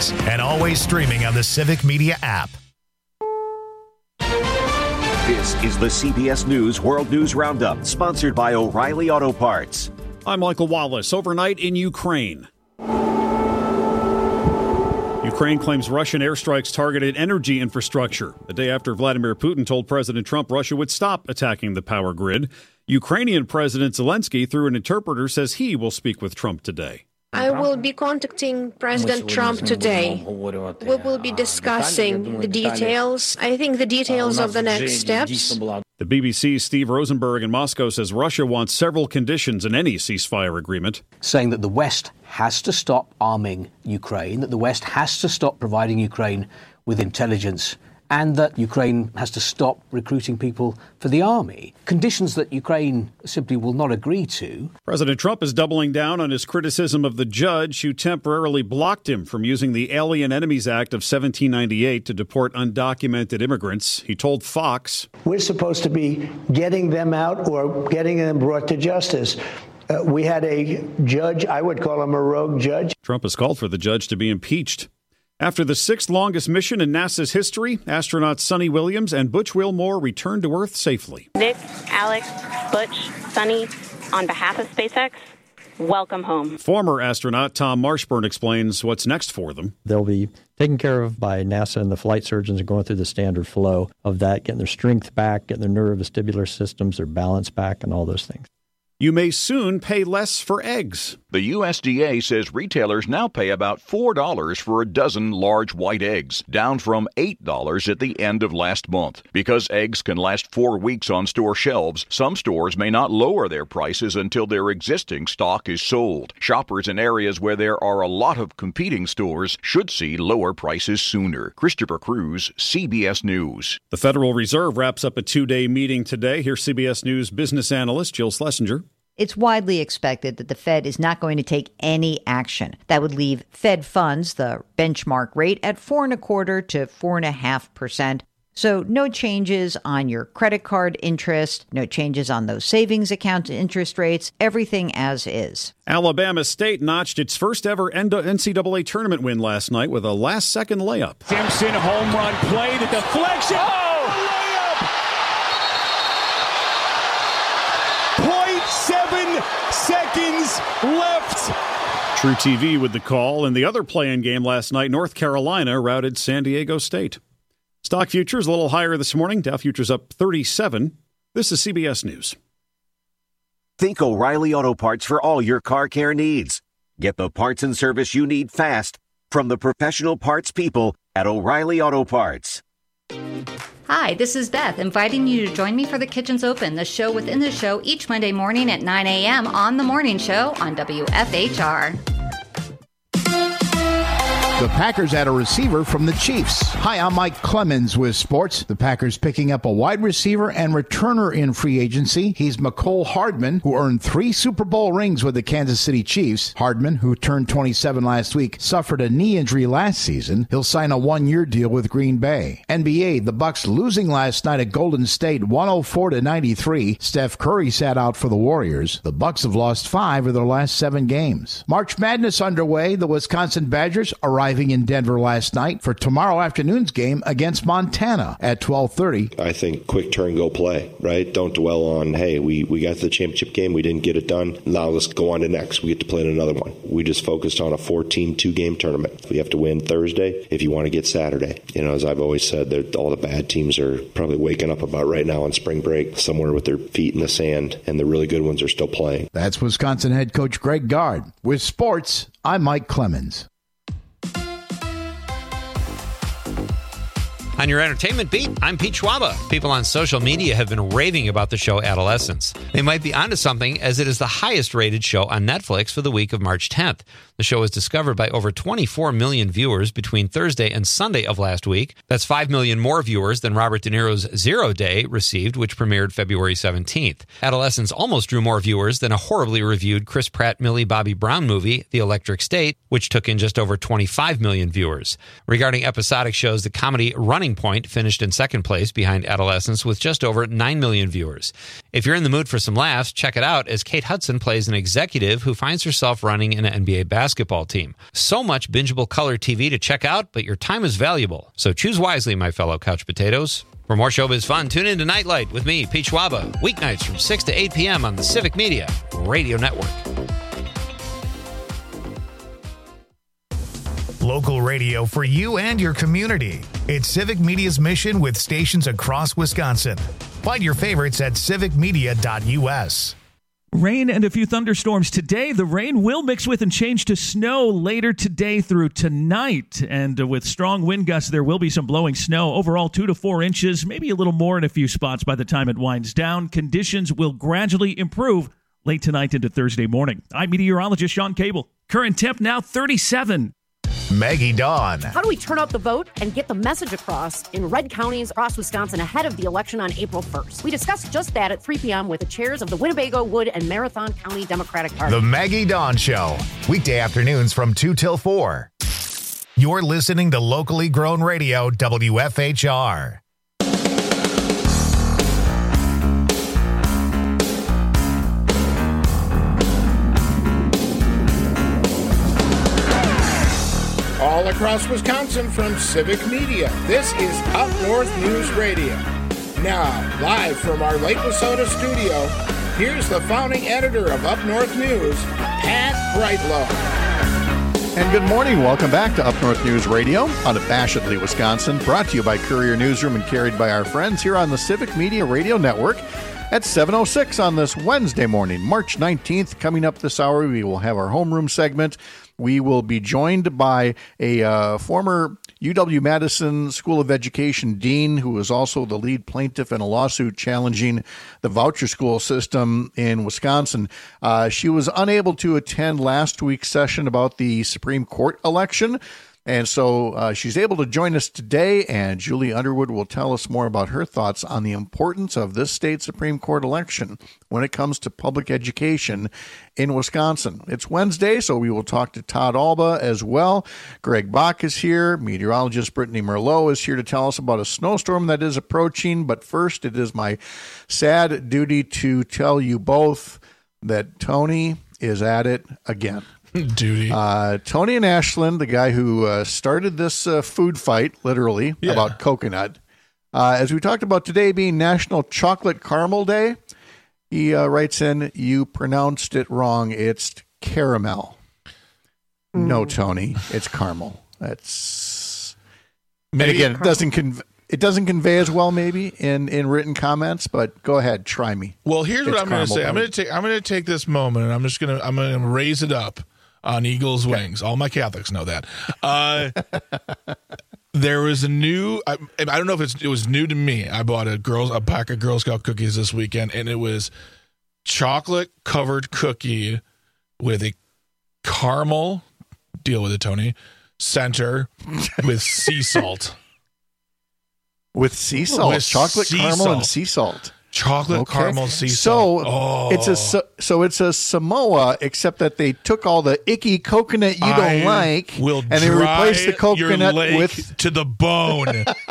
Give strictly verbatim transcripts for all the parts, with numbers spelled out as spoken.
six, and always streaming on the Civic Media app. This is the C B S News World News Roundup, sponsored by O'Reilly Auto Parts. I'm Michael Wallace. Overnight in Ukraine. Ukraine claims Russian airstrikes targeted energy infrastructure. The day after Vladimir Putin told President Trump Russia would stop attacking the power grid. Ukrainian President Zelensky, through an interpreter, says he will speak with Trump today. I will be contacting President Trump today. We will be discussing the details. I think the details of the next steps. The B B C's Steve Rosenberg in Moscow says Russia wants several conditions in any ceasefire agreement. Saying that the West has to stop arming Ukraine, that the West has to stop providing Ukraine with intelligence, and that Ukraine has to stop recruiting people for the army. Conditions that Ukraine simply will not agree to. President Trump is doubling down on his criticism of the judge who temporarily blocked him from using the Alien Enemies Act of seventeen ninety-eight to deport undocumented immigrants. He told Fox, "We're supposed to be getting them out or getting them brought to justice." Uh, we had a judge, I would call him a rogue judge. Trump has called for the judge to be impeached. After the sixth longest mission in NASA's history, astronauts Sunny Williams and Butch Wilmore returned to Earth safely. Nick, Alex, Butch, Sunny, on behalf of SpaceX, welcome home. Former astronaut Tom Marshburn explains what's next for them. They'll be taken care of by NASA and the flight surgeons are going through the standard flow of that, getting their strength back, getting their neurovestibular systems, their balance back, and all those things. You may soon pay less for eggs. The U S D A says retailers now pay about four dollars for a dozen large white eggs, down from eight dollars at the end of last month. Because eggs can last four weeks on store shelves, some stores may not lower their prices until their existing stock is sold. Shoppers in areas where there are a lot of competing stores should see lower prices sooner. Christopher Cruz, C B S News. The Federal Reserve wraps up a two-day meeting today. Here's C B S News business analyst Jill Schlesinger. It's widely expected that the Fed is not going to take any action. That would leave Fed funds, the benchmark rate, at four and a quarter to four and a half percent. So no changes on your credit card interest, no changes on those savings account interest rates, everything as is. Alabama State notched its first ever N C double A tournament win last night with a last-second layup. Simpson home run play, the deflection. Oh! Seven seconds left. True T V with the call. In the other play-in game last night, North Carolina routed San Diego State. Stock futures a little higher this morning. Dow futures up thirty-seven. This is C B S News. Think O'Reilly Auto Parts for all your car care needs. Get the parts and service you need fast from the professional parts people at O'Reilly Auto Parts. Hi, this is Beth, inviting you to join me for The Kitchen's Open, the show within the show, each Monday morning at nine a.m. on The Morning Show on W F H R. The Packers add a receiver from the Chiefs. Hi, I'm Mike Clemens with sports. The Packers picking up a wide receiver and returner in free agency. He's McCole Hardman, who earned three Super Bowl rings with the Kansas City Chiefs. Hardman, who turned twenty-seven last week, suffered a knee injury last season. He'll sign a one-year deal with Green Bay. N B A, the Bucks losing last night at Golden State one oh four to ninety-three. Steph Curry sat out for the Warriors. The Bucks have lost five of their last seven games. March Madness underway. The Wisconsin Badgers arriving in Denver last night for tomorrow afternoon's game against Montana at twelve thirty. I think quick turn, go play, right? Don't dwell on, hey, we, we got to the championship game, we didn't get it done. Now let's go on to next. We get to play in another one. We just focused on a four-team, two-game tournament. We have to win Thursday if you want to get Saturday. You know, as I've always said, all the bad teams are probably waking up about right now on spring break, somewhere with their feet in the sand, and the really good ones are still playing. That's Wisconsin head coach Greg Gard. With sports, I'm Mike Clemens. On your entertainment beat, I'm Pete Schwaba. People on social media have been raving about the show Adolescence. They might be onto something, as it is the highest rated show on Netflix for the week of March tenth. The show was discovered by over twenty-four million viewers between Thursday and Sunday of last week. That's five million more viewers than Robert De Niro's Zero Day received, which premiered February seventeenth. Adolescence almost drew more viewers than a horribly reviewed Chris Pratt, Millie Bobby Brown movie, The Electric State, which took in just over twenty-five million viewers. Regarding episodic shows, the comedy Running Turning Point finished in second place behind Adolescence with just over nine million viewers. If you're in the mood for some laughs, check it out as Kate Hudson plays an executive who finds herself running an N B A basketball team. So much bingeable color T V to check out, but your time is valuable. So choose wisely, my fellow couch potatoes. For more showbiz fun, tune in to Nightlight with me, Pete Schwaba, weeknights from six to eight p.m. on the Civic Media Radio Network. Local radio for you and your community. It's Civic Media's mission with stations across Wisconsin. Find your favorites at civic media dot u s. Rain and a few thunderstorms today. The rain will mix with and change to snow later today through tonight. And uh, with strong wind gusts, there will be some blowing snow. Overall, two to four inches, maybe a little more in a few spots by the time it winds down. Conditions will gradually improve late tonight into Thursday morning. I'm meteorologist Sean Cable. Current temp now thirty-seven. Maggie Dawn. How do we turn out the vote and get the message across in red counties across Wisconsin ahead of the election on April first? We discussed just that at three p.m. with the chairs of the Winnebago, Wood, and Marathon County Democratic Party. The Maggie Dawn Show. Weekday afternoons from two till four. You're listening to locally grown radio, W F H R. All across Wisconsin from Civic Media, this is Up North News Radio. Now, live from our Lake Wissota studio, here's the founding editor of Up North News, Pat Brightlow. And good morning. Welcome back to Up North News Radio out of Bashadley, Wisconsin, brought to you by Courier Newsroom and carried by our friends here on the Civic Media Radio Network. At seven oh six on this Wednesday morning, March nineteenth. Coming up this hour, we will have our homeroom segment. We will be joined by a uh, former U W-Madison School of Education dean who is also the lead plaintiff in a lawsuit challenging the voucher school system in Wisconsin. Uh, she was unable to attend last week's session about the Supreme Court election. And so uh, she's able to join us today, and Julie Underwood will tell us more about her thoughts on the importance of this state Supreme Court election when it comes to public education in Wisconsin. It's Wednesday, so we will talk to Todd Alba as well. Greg Bach is here. Meteorologist Brittany Merlot is here to tell us about a snowstorm that is approaching. But first, it is my sad duty to tell you both that Tony is at it again. Duty. Uh, Tony and Ashland, the guy who uh, started this uh, food fight, literally, yeah. about coconut. Uh, as we talked about today being National Chocolate Caramel Day, he uh, writes in, you pronounced it wrong. It's caramel. Mm. No, Tony, it's caramel. That's maybe and again, it doesn't convey. It doesn't convey as well, maybe in, in written comments, but go ahead, try me. Well, here's it's what I'm going to say. I'm going to take I'm going to take this moment, and I'm just going to I'm going to raise it up on eagle's okay. wings. All my Catholics know that. Uh, there was a new. I, I don't know if it's, it was new to me. I bought a girls a pack of Girl Scout cookies this weekend, and it was chocolate covered cookie with a caramel. Deal with it, Tony. Center with sea salt. With sea salt, with chocolate sea caramel salt. and sea salt. Chocolate okay. caramel sea salt. So oh. it's a so, so it's a Samoa, except that they took all the icky coconut you don't I like, will and they replaced the coconut your lake with to the bone.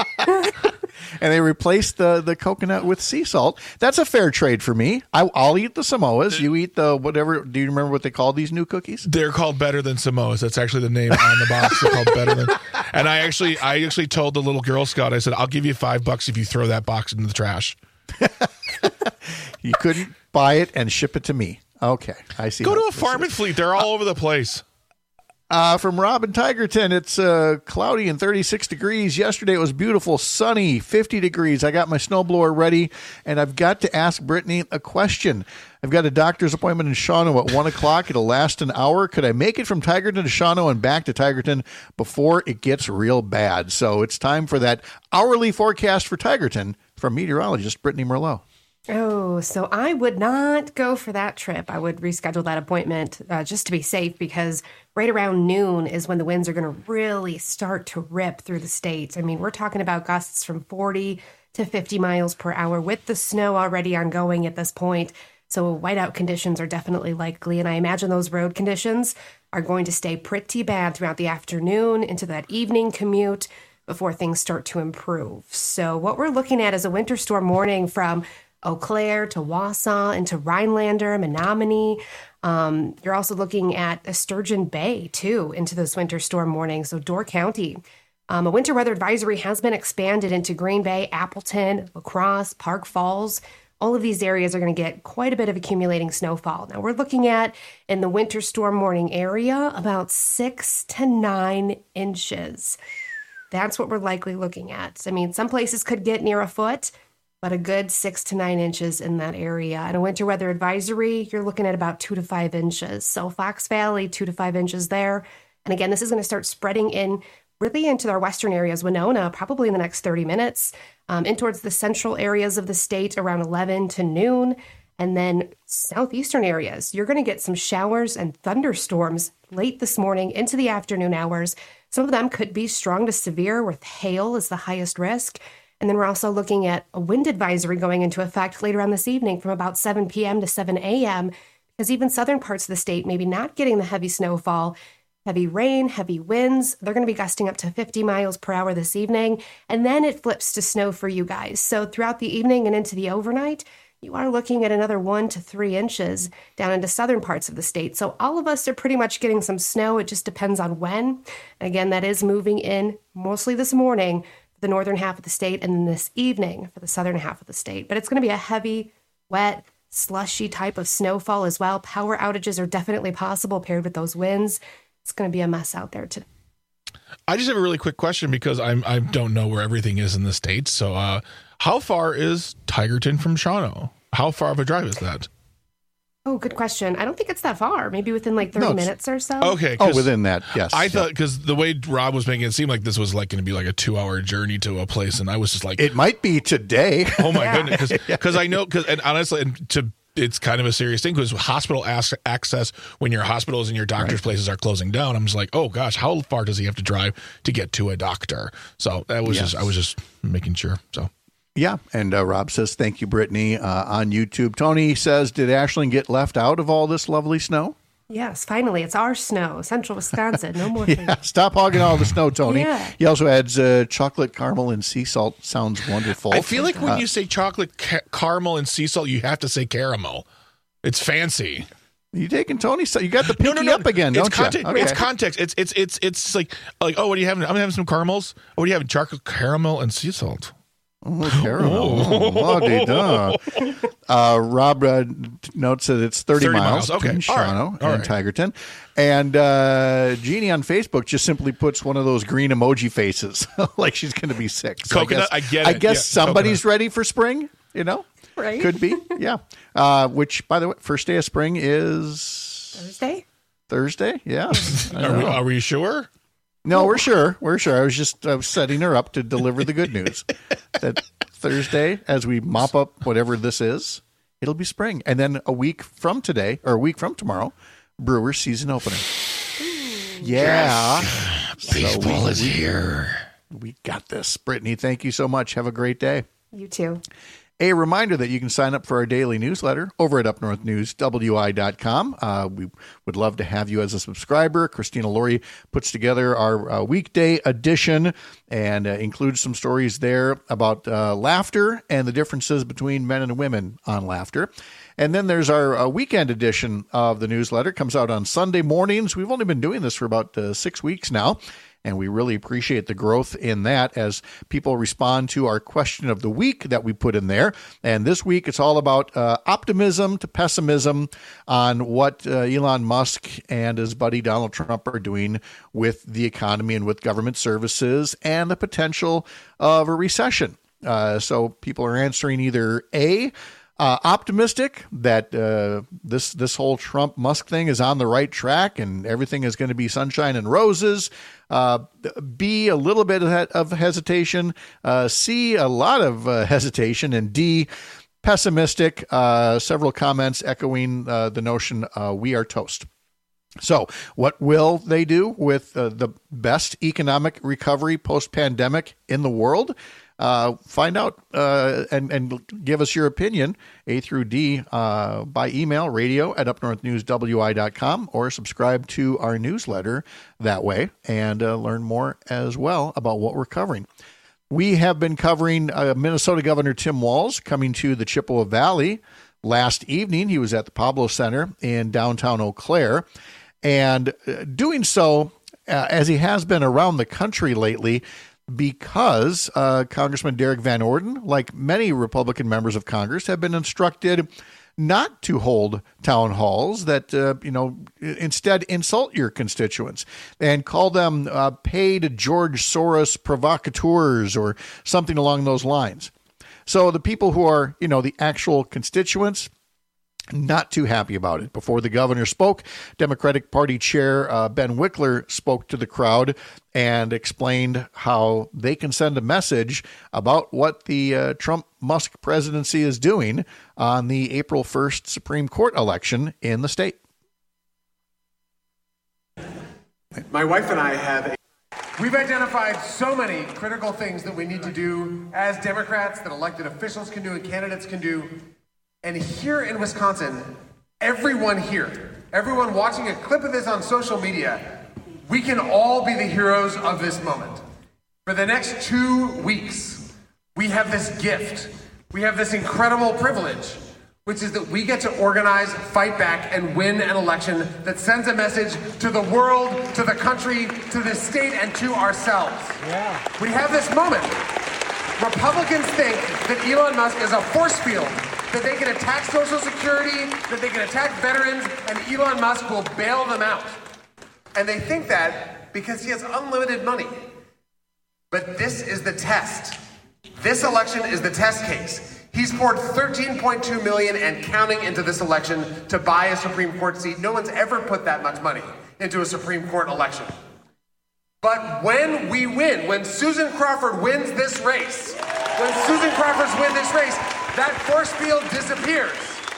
And they replaced the, the coconut with sea salt. That's a fair trade for me. I, I'll eat the Samoas. You eat the whatever. Do you remember what they call these new cookies? They're called Better Than Samoas. That's actually the name on the box. They're called Better Than. And I actually, I actually told the little Girl Scout, I said, "I'll give you five bucks if you throw that box into the trash." You couldn't buy it and ship it to me. Okay, I see. Go to a farm and fleet. They're all over the place. Uh, from Rob in Tigerton, it's uh, cloudy and thirty-six degrees. Yesterday it was beautiful, sunny, fifty degrees. I got my snowblower ready, and I've got to ask Brittany a question. I've got a doctor's appointment in Shawano at one o'clock. It'll last an hour. Could I make it from Tigerton to Shawano and back to Tigerton before it gets real bad? So it's time for that hourly forecast for Tigerton from meteorologist Brittany Merlot. Oh, so I would not go for that trip. I would reschedule that appointment uh, just to be safe, because right around noon is when the winds are going to really start to rip through the state. I mean, we're talking about gusts from forty to fifty miles per hour with the snow already ongoing at this point. So whiteout conditions are definitely likely, and I imagine those road conditions are going to stay pretty bad throughout the afternoon into that evening commute. before things start to improve. So what we're looking at is a winter storm warning from Eau Claire to Wausau into Rhinelander, Menominee. Um, you're also looking at Sturgeon Bay, too, into this winter storm warning. So Door County. Um, a winter weather advisory has been expanded into Green Bay, Appleton, La Crosse, Park Falls. All of these areas are going to get quite a bit of accumulating snowfall. Now, we're looking at, in the winter storm warning area, about six to nine inches. That's what we're likely looking at. I mean, some places could get near a foot, but a good six to nine inches in that area. And a winter weather advisory, you're looking at about two to five inches. So Fox Valley, two to five inches there. And again, this is going to start spreading in really into our western areas, Winona, probably in the next thirty minutes, um, in towards the central areas of the state around eleven to noon. And then southeastern areas, you're going to get some showers and thunderstorms late this morning into the afternoon hours. Some of them could be strong to severe, with hail as the highest risk. And then we're also looking at a wind advisory going into effect later on this evening from about seven p.m. to seven a.m. because even southern parts of the state maybe not getting the heavy snowfall. Heavy rain, heavy winds. They're going to be gusting up to fifty miles per hour this evening. And then it flips to snow for you guys. So throughout the evening and into the overnight, you are looking at another one to three inches down into southern parts of the state. So all of us are pretty much getting some snow. It just depends on when. And again, that is moving in mostly this morning for the northern half of the state and then this evening for the southern half of the state. But it's going to be a heavy, wet, slushy type of snowfall as well. Power outages are definitely possible paired with those winds. It's going to be a mess out there today. I just have a really quick question because I'm I don't know where everything is in the States. So uh, how far is Tigerton from Shawano? How far of a drive is that? Oh, good question. I don't think it's that far. Maybe within like thirty No, minutes or so. Okay. Oh, within that, yes. I thought, because the way Rob was making it seem like this was like going to be like a two-hour journey to a place, and I was just like... It might be today. Oh, my yeah. goodness. Because I know, because and honestly, and to... it's kind of a serious thing because hospital access, when your hospitals and your doctor's right. places are closing down, I'm just like, oh gosh, how far does he have to drive to get to a doctor? So that was yes. just, I was just making sure. So. Yeah. And uh, Rob says, thank you, Brittany, uh, on YouTube. Tony says, did Ashland get left out of all this lovely snow? Yes, finally, it's our snow, central Wisconsin. No more. yeah, stop hogging all the snow, Tony. Yeah. He also adds uh, chocolate, caramel, and sea salt. Sounds wonderful. I feel like when uh, you say chocolate, ca- caramel, and sea salt, you have to say caramel. It's fancy. You taking Tony? So you got the pinky no, no, no. up again, it's don't context, you? Okay. It's context. It's it's it's it's like like oh, what are you having? I'm having some caramels. Oh, what are you having? Chocolate, caramel, and sea salt. Oh, caramel. Oh, uh, Rob uh, notes that it's thirty, thirty miles, miles. Okay. between Shawano All right. and right. Tigerton. And uh, Jeannie on Facebook just simply puts one of those green emoji faces, like she's going to be sick. So coconut, I, guess, I get it. I guess yeah, somebody's coconut. ready for spring, you know? Right. Could be, yeah. Uh, which, by the way, first day of spring is... Thursday? Thursday, yeah. are, we, are we sure? No, we're sure. We're sure. I was just I was setting her up to deliver the good news that Thursday, as we mop up whatever this is, it'll be spring. And then a week from today, or a week from tomorrow, Brewers season opening. Yeah. Yes. Baseball so we, is we, here. We got this. Brittany, thank you so much. Have a great day. You too. A reminder that you can sign up for our daily newsletter over at up north news w i dot com. Uh, we would love to have you as a subscriber. Christina Laurie puts together our uh, weekday edition and uh, includes some stories there about uh, laughter and the differences between men and women on laughter. And then there's our uh, weekend edition of the newsletter. It comes out on Sunday mornings. We've only been doing this for about uh, six weeks now. And we really appreciate the growth in that as people respond to our question of the week that we put in there. And this week, it's all about uh, optimism to pessimism on what uh, Elon Musk and his buddy Donald Trump are doing with the economy and with government services and the potential of a recession. Uh, so people are answering either A, Uh, optimistic that uh, this this whole Trump Musk thing is on the right track and everything is going to be sunshine and roses. Uh, B, a little bit of hesitation. Uh, C, a lot of uh, hesitation. And D, pessimistic. Uh, several comments echoing uh, the notion uh, we are toast. So what will they do with uh, the best economic recovery post-pandemic in the world? Uh, find out uh, and, and give us your opinion, A through D, uh, by email, radio at up north news w i dot com, or subscribe to our newsletter that way and uh, learn more as well about what we're covering. We have been covering uh, Minnesota Governor Tim Walz coming to the Chippewa Valley. Last evening, he was at the Pablo Center in downtown Eau Claire, and uh, doing so, uh, as he has been around the country lately, because uh, Congressman Derek Van Orden, like many Republican members of Congress, have been instructed not to hold town halls that, uh, you know, instead insult your constituents and call them uh, paid George Soros provocateurs or something along those lines. So the people who are, you know, the actual constituents, not too happy about it. Before the governor spoke, Democratic Party Chair uh, Ben Wickler spoke to the crowd and explained how they can send a message about what the uh, Trump-Musk presidency is doing on the April first Supreme Court election in the state. My wife and I have a We've identified so many critical things that we need to do as Democrats, that elected officials can do and candidates can do. And here in Wisconsin, everyone here, everyone watching a clip of this on social media, we can all be the heroes of this moment. For the next two weeks, we have this gift. We have this incredible privilege, which is that we get to organize, fight back, and win an election that sends a message to the world, to the country, to the state, and to ourselves. Yeah. We have this moment. Republicans think that Elon Musk is a force field, that they can attack Social Security, that they can attack veterans, and Elon Musk will bail them out. And they think that because he has unlimited money. But this is the test. This election is the test case. He's poured thirteen point two million dollars and counting into this election to buy a Supreme Court seat. No one's ever put that much money into a Supreme Court election. But when we win, when Susan Crawford wins this race, when Susan Crawford's win this race, that force field disappears.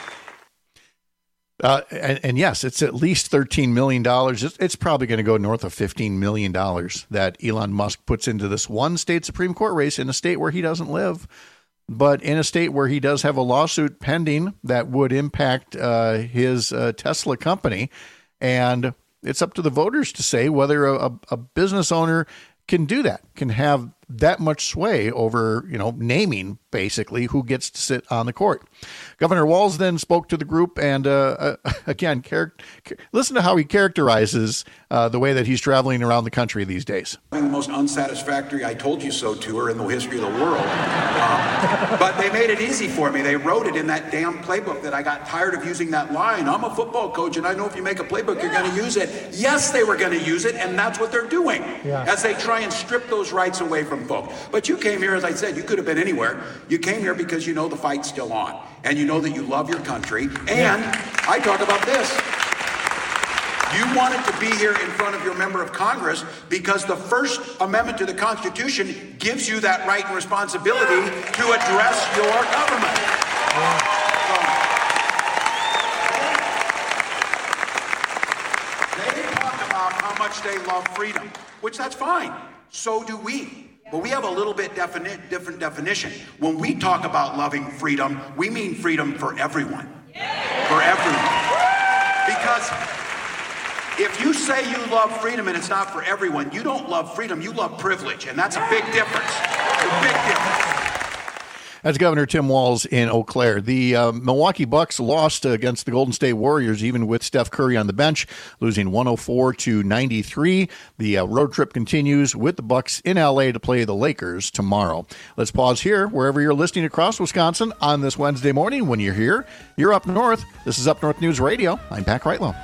Uh, and, and yes, it's at least thirteen million dollars. It's, it's probably going to go north of fifteen million dollars that Elon Musk puts into this one state Supreme Court race in a state where he doesn't live, but in a state where he does have a lawsuit pending that would impact uh, his uh, Tesla company. And it's up to the voters to say whether a, a business owner can do that, can have that much sway over, you know, naming basically who gets to sit on the court. Governor Walz then spoke to the group and, uh, uh, again, char- listen to how he characterizes uh, the way that he's traveling around the country these days. The most unsatisfactory I told you so tour in the history of the world. Um, but they made it easy for me. They wrote it in that damn playbook that I got tired of using that line. I'm a football coach and I know if you make a playbook, you're going to use it. Yes, they were going to use it, and that's what they're doing yeah. as they try and strip those rights away from folk. But you came here, as I said, you could have been anywhere. You came here because you know the fight's still on, and you know that you love your country. And yeah. I talk about this. You wanted to be here in front of your member of Congress because the First Amendment to the Constitution gives you that right and responsibility to address your government. Yeah. So, they talk about how much they love freedom, which that's fine. So do we. But we have a little bit defini- different definition. When we talk about loving freedom, we mean freedom for everyone. For everyone. Because if you say you love freedom and it's not for everyone, you don't love freedom, you love privilege. And that's a big difference. A big difference. That's Governor Tim Walz in Eau Claire. The uh, Milwaukee Bucks lost against the Golden State Warriors, even with Steph Curry on the bench, losing one oh four to ninety-three. The uh, road trip continues with the Bucks in L A to play the Lakers tomorrow. Let's pause here, wherever you're listening across Wisconsin on this Wednesday morning. When you're here, you're up north. This is Up North News Radio. I'm Pat Kreitlow.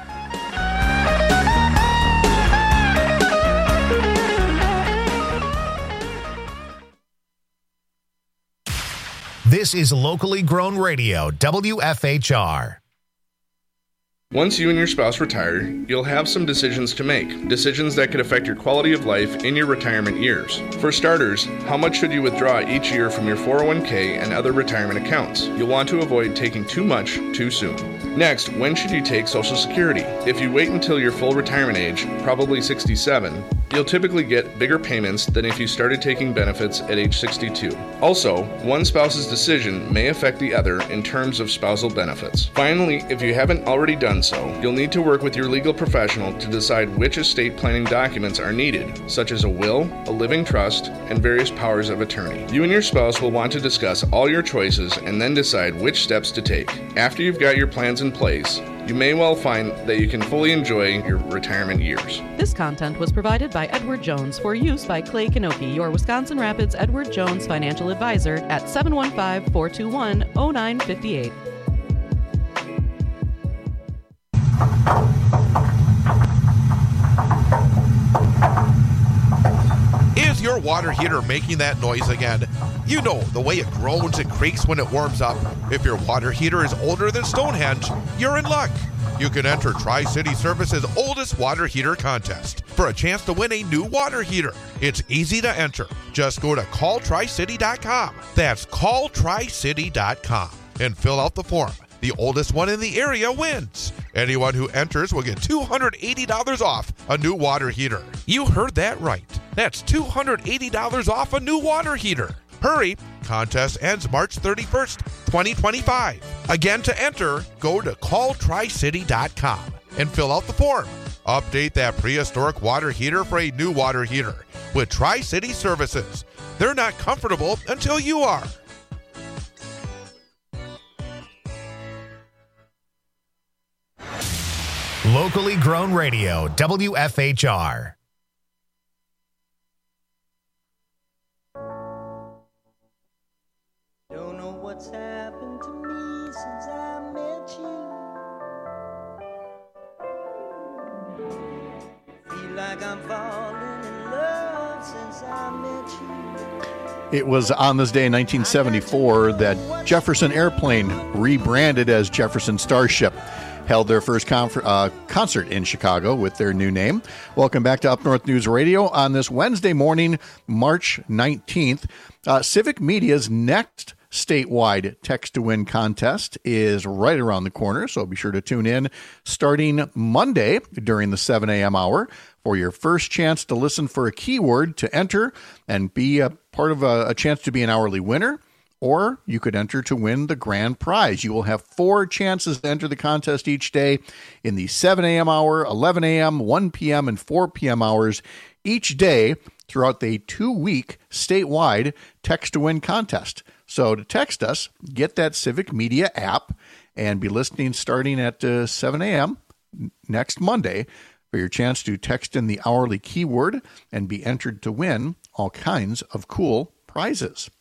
This is locally grown radio, W F H R. Once you and your spouse retire, you'll have some decisions to make. Decisions that could affect your quality of life in your retirement years. For starters, how much should you withdraw each year from your four oh one k and other retirement accounts? You'll want to avoid taking too much too soon. Next, when should you take Social Security? If you wait until your full retirement age, probably sixty-seven, you'll typically get bigger payments than if you started taking benefits at age sixty-two. Also, one spouse's decision may affect the other in terms of spousal benefits. Finally, if you haven't already done so, you'll need to work with your legal professional to decide which estate planning documents are needed, such as a will, a living trust, and various powers of attorney. You and your spouse will want to discuss all your choices and then decide which steps to take. After you've got your plans in place, you may well find that you can fully enjoy your retirement years. This content was provided by Edward Jones for use by Clay Kanoki, your Wisconsin Rapids Edward Jones financial advisor at seven one five, four two one, zero nine five eight. Is your water heater making that noise again? You know, the way it groans and creaks when it warms up. If your water heater is older than Stonehenge, you're in luck. You can enter Tri-City Service's oldest water heater contest for a chance to win a new water heater. It's easy to enter. Just go to call tri city dot com. That's call tri city dot com and fill out the form. The oldest one in the area wins. Anyone who enters will get two hundred eighty dollars off a new water heater. You heard that right. That's two hundred eighty dollars off a new water heater. Hurry! Contest ends March thirty-first, twenty twenty-five. Again, to enter, go to call tri city dot com and fill out the form. Update that prehistoric water heater for a new water heater with Tri-City Services. They're not comfortable until you are. Locally grown radio, W F H R. Don't know what's happened to me since I met you. Feel like I'm falling in love since I met you. It was on this day in nineteen seventy-four that Jefferson Airplane, rebranded as Jefferson Starship, held their first confer- uh, concert in Chicago with their new name. Welcome back to Up North News Radio on this Wednesday morning, March nineteenth. Uh, Civic Media's next statewide Text to Win contest is right around the corner, so be sure to tune in starting Monday during the seven a.m. hour for your first chance to listen for a keyword to enter and be a part of a, a chance to be an hourly winner. Or you could enter to win the grand prize. You will have four chances to enter the contest each day in the seven a.m. hour, eleven a.m., one p.m., and four p.m. hours each day throughout the two-week statewide Text to Win contest. So to text us, get that Civic Media app and be listening starting at uh, seven a.m. next Monday for your chance to text in the hourly keyword and be entered to win all kinds of cool prizes.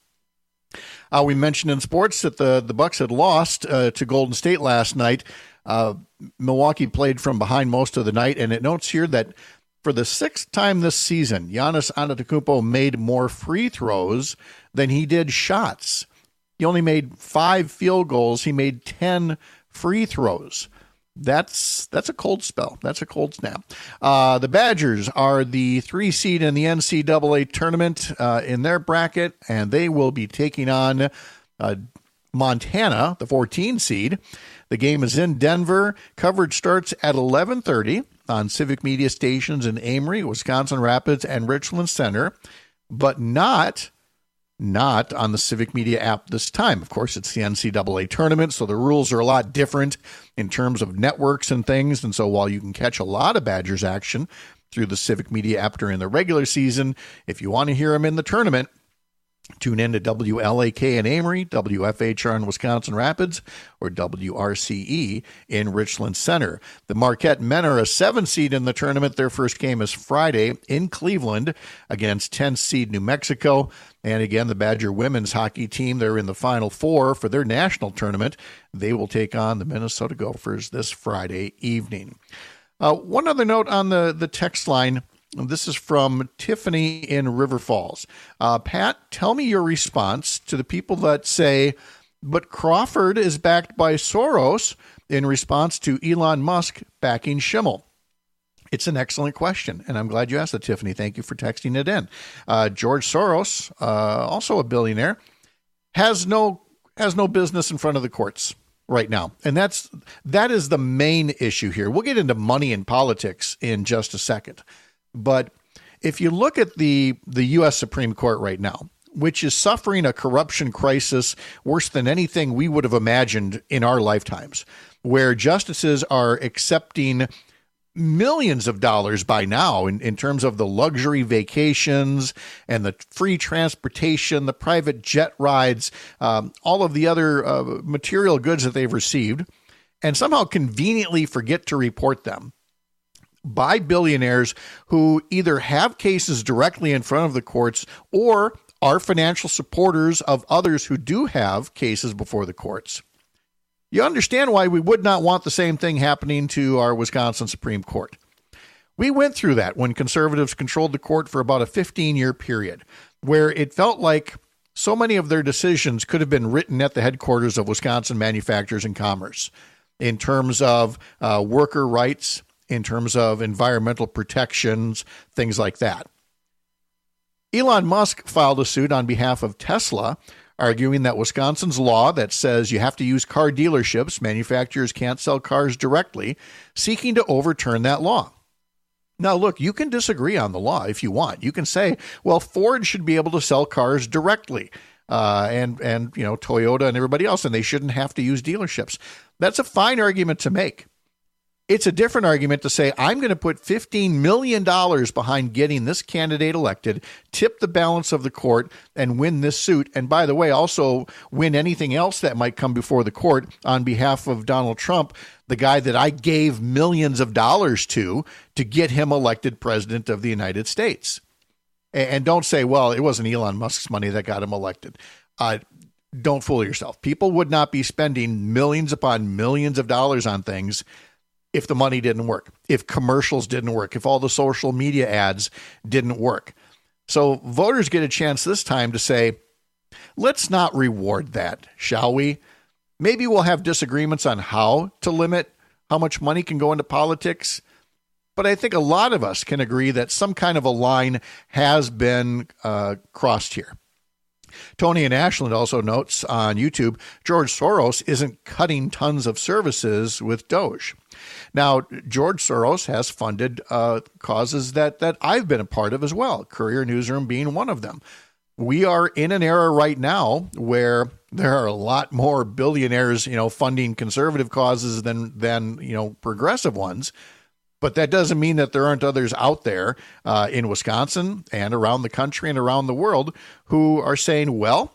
Uh, we mentioned in sports that the, the Bucks had lost uh, to Golden State last night. Uh, Milwaukee played from behind most of the night, and it notes here that for the sixth time this season, Giannis Antetokounmpo made more free throws than he did shots. He only made five field goals. He made ten free throws. That's that's a cold spell. That's a cold snap. Uh, the Badgers are the three seed in the N C double A tournament uh, in their bracket, and they will be taking on uh, Montana, the fourteen seed. The game is in Denver. Coverage starts at eleven thirty on Civic Media stations in Amory, Wisconsin Rapids, and Richland Center, but not not on the Civic Media app this time. Of course, it's the N C double A tournament, so the rules are a lot different in terms of networks and things. And so while you can catch a lot of Badgers action through the Civic Media app during the regular season, if you want to hear them in the tournament, tune in to W L A K in Amory, W F H R in Wisconsin Rapids, or W R C E in Richland Center. The Marquette men are a seven seed in the tournament. Their first game is Friday in Cleveland against tenth seed New Mexico. And again, the Badger women's hockey team, they're in the Final Four for their national tournament. They will take on the Minnesota Gophers this Friday evening. Uh, one other note on the, the text line. This is from Tiffany in River Falls. Uh, Pat, tell me your response to the people that say, but Crawford is backed by Soros in response to Elon Musk backing Schimmel? It's an excellent question, and I'm glad you asked it, Tiffany. Thank you for texting it in. Uh, George Soros, uh, also a billionaire, has no has no business in front of the courts right now, and that's that is the main issue here. We'll get into money and politics in just a second, but if you look at the the U S Supreme Court right now, which is suffering a corruption crisis worse than anything we would have imagined in our lifetimes, where justices are accepting millions of dollars by now in, in terms of the luxury vacations and the free transportation, the private jet rides, um, all of the other uh, material goods that they've received, and somehow conveniently forget to report them by billionaires who either have cases directly in front of the courts or are financial supporters of others who do have cases before the courts. You understand why we would not want the same thing happening to our Wisconsin Supreme Court. We went through that when conservatives controlled the court for about a fifteen-year period, where it felt like so many of their decisions could have been written at the headquarters of Wisconsin Manufacturers and Commerce in terms of uh, worker rights, in terms of environmental protections, things like that. Elon Musk filed a suit on behalf of Tesla, arguing that Wisconsin's law that says you have to use car dealerships, manufacturers can't sell cars directly, seeking to overturn that law. Now, look, you can disagree on the law if you want. You can say, well, Ford should be able to sell cars directly, uh, and, and you know, Toyota and everybody else, and they shouldn't have to use dealerships. That's a fine argument to make. It's a different argument to say, I'm going to put fifteen million dollars behind getting this candidate elected, tip the balance of the court, and win this suit. And by the way, also win anything else that might come before the court on behalf of Donald Trump, the guy that I gave millions of dollars to to get him elected president of the United States. And don't say, well, it wasn't Elon Musk's money that got him elected. Uh, don't fool yourself. People would not be spending millions upon millions of dollars on things if the money didn't work, if commercials didn't work, if all the social media ads didn't work. So voters get a chance this time to say, let's not reward that, shall we? Maybe we'll have disagreements on how to limit how much money can go into politics, but I think a lot of us can agree that some kind of a line has been uh, crossed here. Tony in Ashland also notes on YouTube, George Soros isn't cutting tons of services with Doge. Now, George Soros has funded uh, causes that that I've been a part of as well, Courier Newsroom being one of them. We are in an era right now where there are a lot more billionaires, you know, funding conservative causes than than you know progressive ones. But that doesn't mean that there aren't others out there uh, in Wisconsin and around the country and around the world who are saying, well,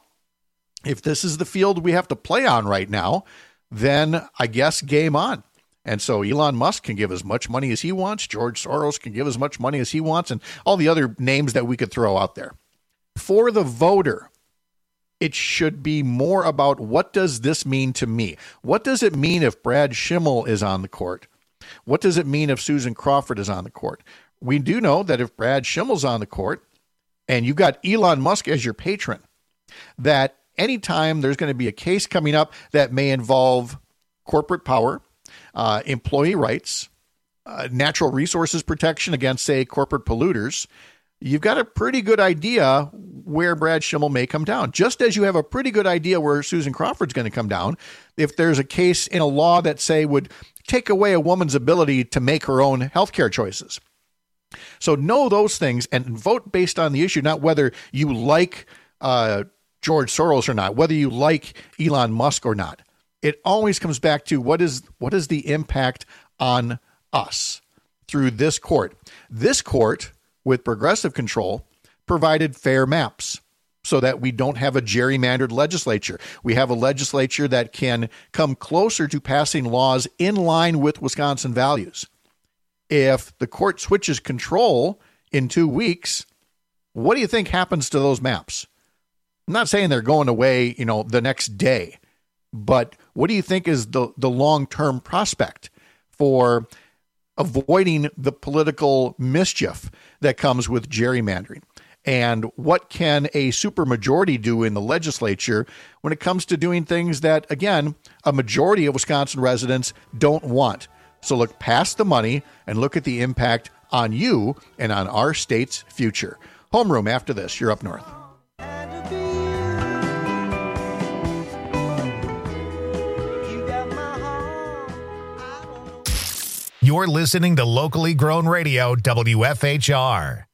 if this is the field we have to play on right now, then I guess game on. And so Elon Musk can give as much money as he wants. George Soros can give as much money as he wants, and all the other names that we could throw out there. For the voter, it should be more about what does this mean to me? What does it mean if Brad Schimmel is on the court? What does it mean if Susan Crawford is on the court? We do know that if Brad Schimmel's on the court and you've got Elon Musk as your patron, that anytime there's going to be a case coming up that may involve corporate power, uh, employee rights, uh, natural resources protection against, say, corporate polluters, you've got a pretty good idea where Brad Schimmel may come down, just as you have a pretty good idea where Susan Crawford's going to come down if there's a case in a law that, say, would take away a woman's ability to make her own healthcare choices. So know those things and vote based on the issue, not whether you like uh, George Soros or not, whether you like Elon Musk or not. It always comes back to what is what is the impact on us through this court. This court, with progressive control, provided fair maps so that we don't have a gerrymandered legislature. We have a legislature that can come closer to passing laws in line with Wisconsin values. If the court switches control in two weeks, what do you think happens to those maps? I'm not saying they're going away, you know, the next day, but what do you think is the, the long-term prospect for avoiding the political mischief that comes with gerrymandering? And what can a supermajority do in the legislature when it comes to doing things that, again, a majority of Wisconsin residents don't want? So look past the money and look at the impact on you and on our state's future. Homeroom after this. You're Up North. You're listening to locally grown radio, W F H R.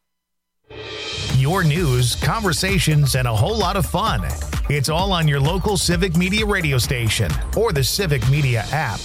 Your news, conversations, and a whole lot of fun. It's all on your local Civic Media radio station or the Civic Media app.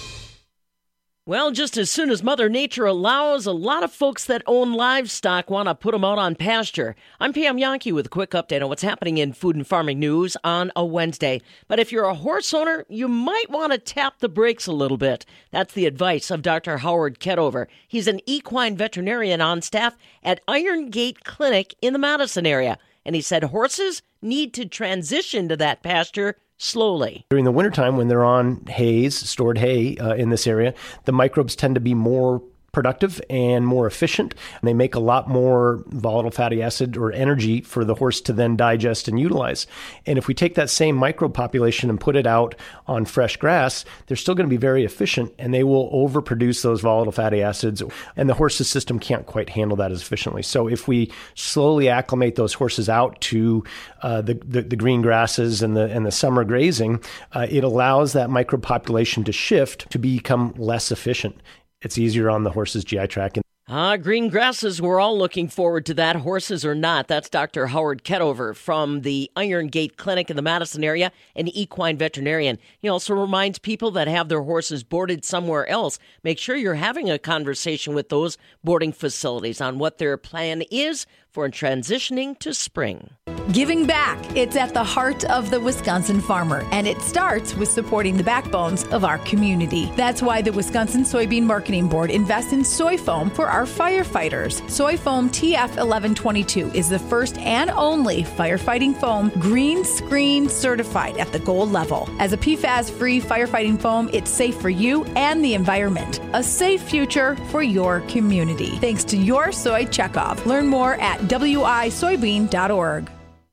Well, just as soon as Mother Nature allows, a lot of folks that own livestock want to put them out on pasture. I'm Pam Yankee with a quick update on what's happening in food and farming news on a Wednesday. But if you're a horse owner, you might want to tap the brakes a little bit. That's the advice of Doctor Howard Ketover. He's an equine veterinarian on staff at Iron Gate Clinic in the Madison area. And he said horses need to transition to that pasture slowly. During the wintertime, when they're on hays, stored hay uh, in this area, the microbes tend to be more productive and more efficient. And they make a lot more volatile fatty acid or energy for the horse to then digest and utilize. And if we take that same microbe population and put it out on fresh grass, they're still going to be very efficient and they will overproduce those volatile fatty acids. And the horse's system can't quite handle that as efficiently. So if we slowly acclimate those horses out to uh, the, the, the green grasses and the, and the summer grazing, uh, it allows that microbe population to shift to become less efficient. It's easier on the horse's G I tract. Ah, green grasses, we're all looking forward to that, horses or not. That's Doctor Howard Ketover from the Iron Gate Clinic in the Madison area, an equine veterinarian. He also reminds people that have their horses boarded somewhere else, make sure you're having a conversation with those boarding facilities on what their plan is for transitioning to spring. Giving back. It's at the heart of the Wisconsin farmer, and it starts with supporting the backbones of our community. That's why the Wisconsin Soybean Marketing Board invests in soy foam for our firefighters. Soy foam T F eleven twenty-two is the first and only firefighting foam green screen certified at the gold level. As a P FAS-free firefighting foam, it's safe for you and the environment. A safe future for your community. Thanks to your soy checkoff. Learn more at W I soybean dot org.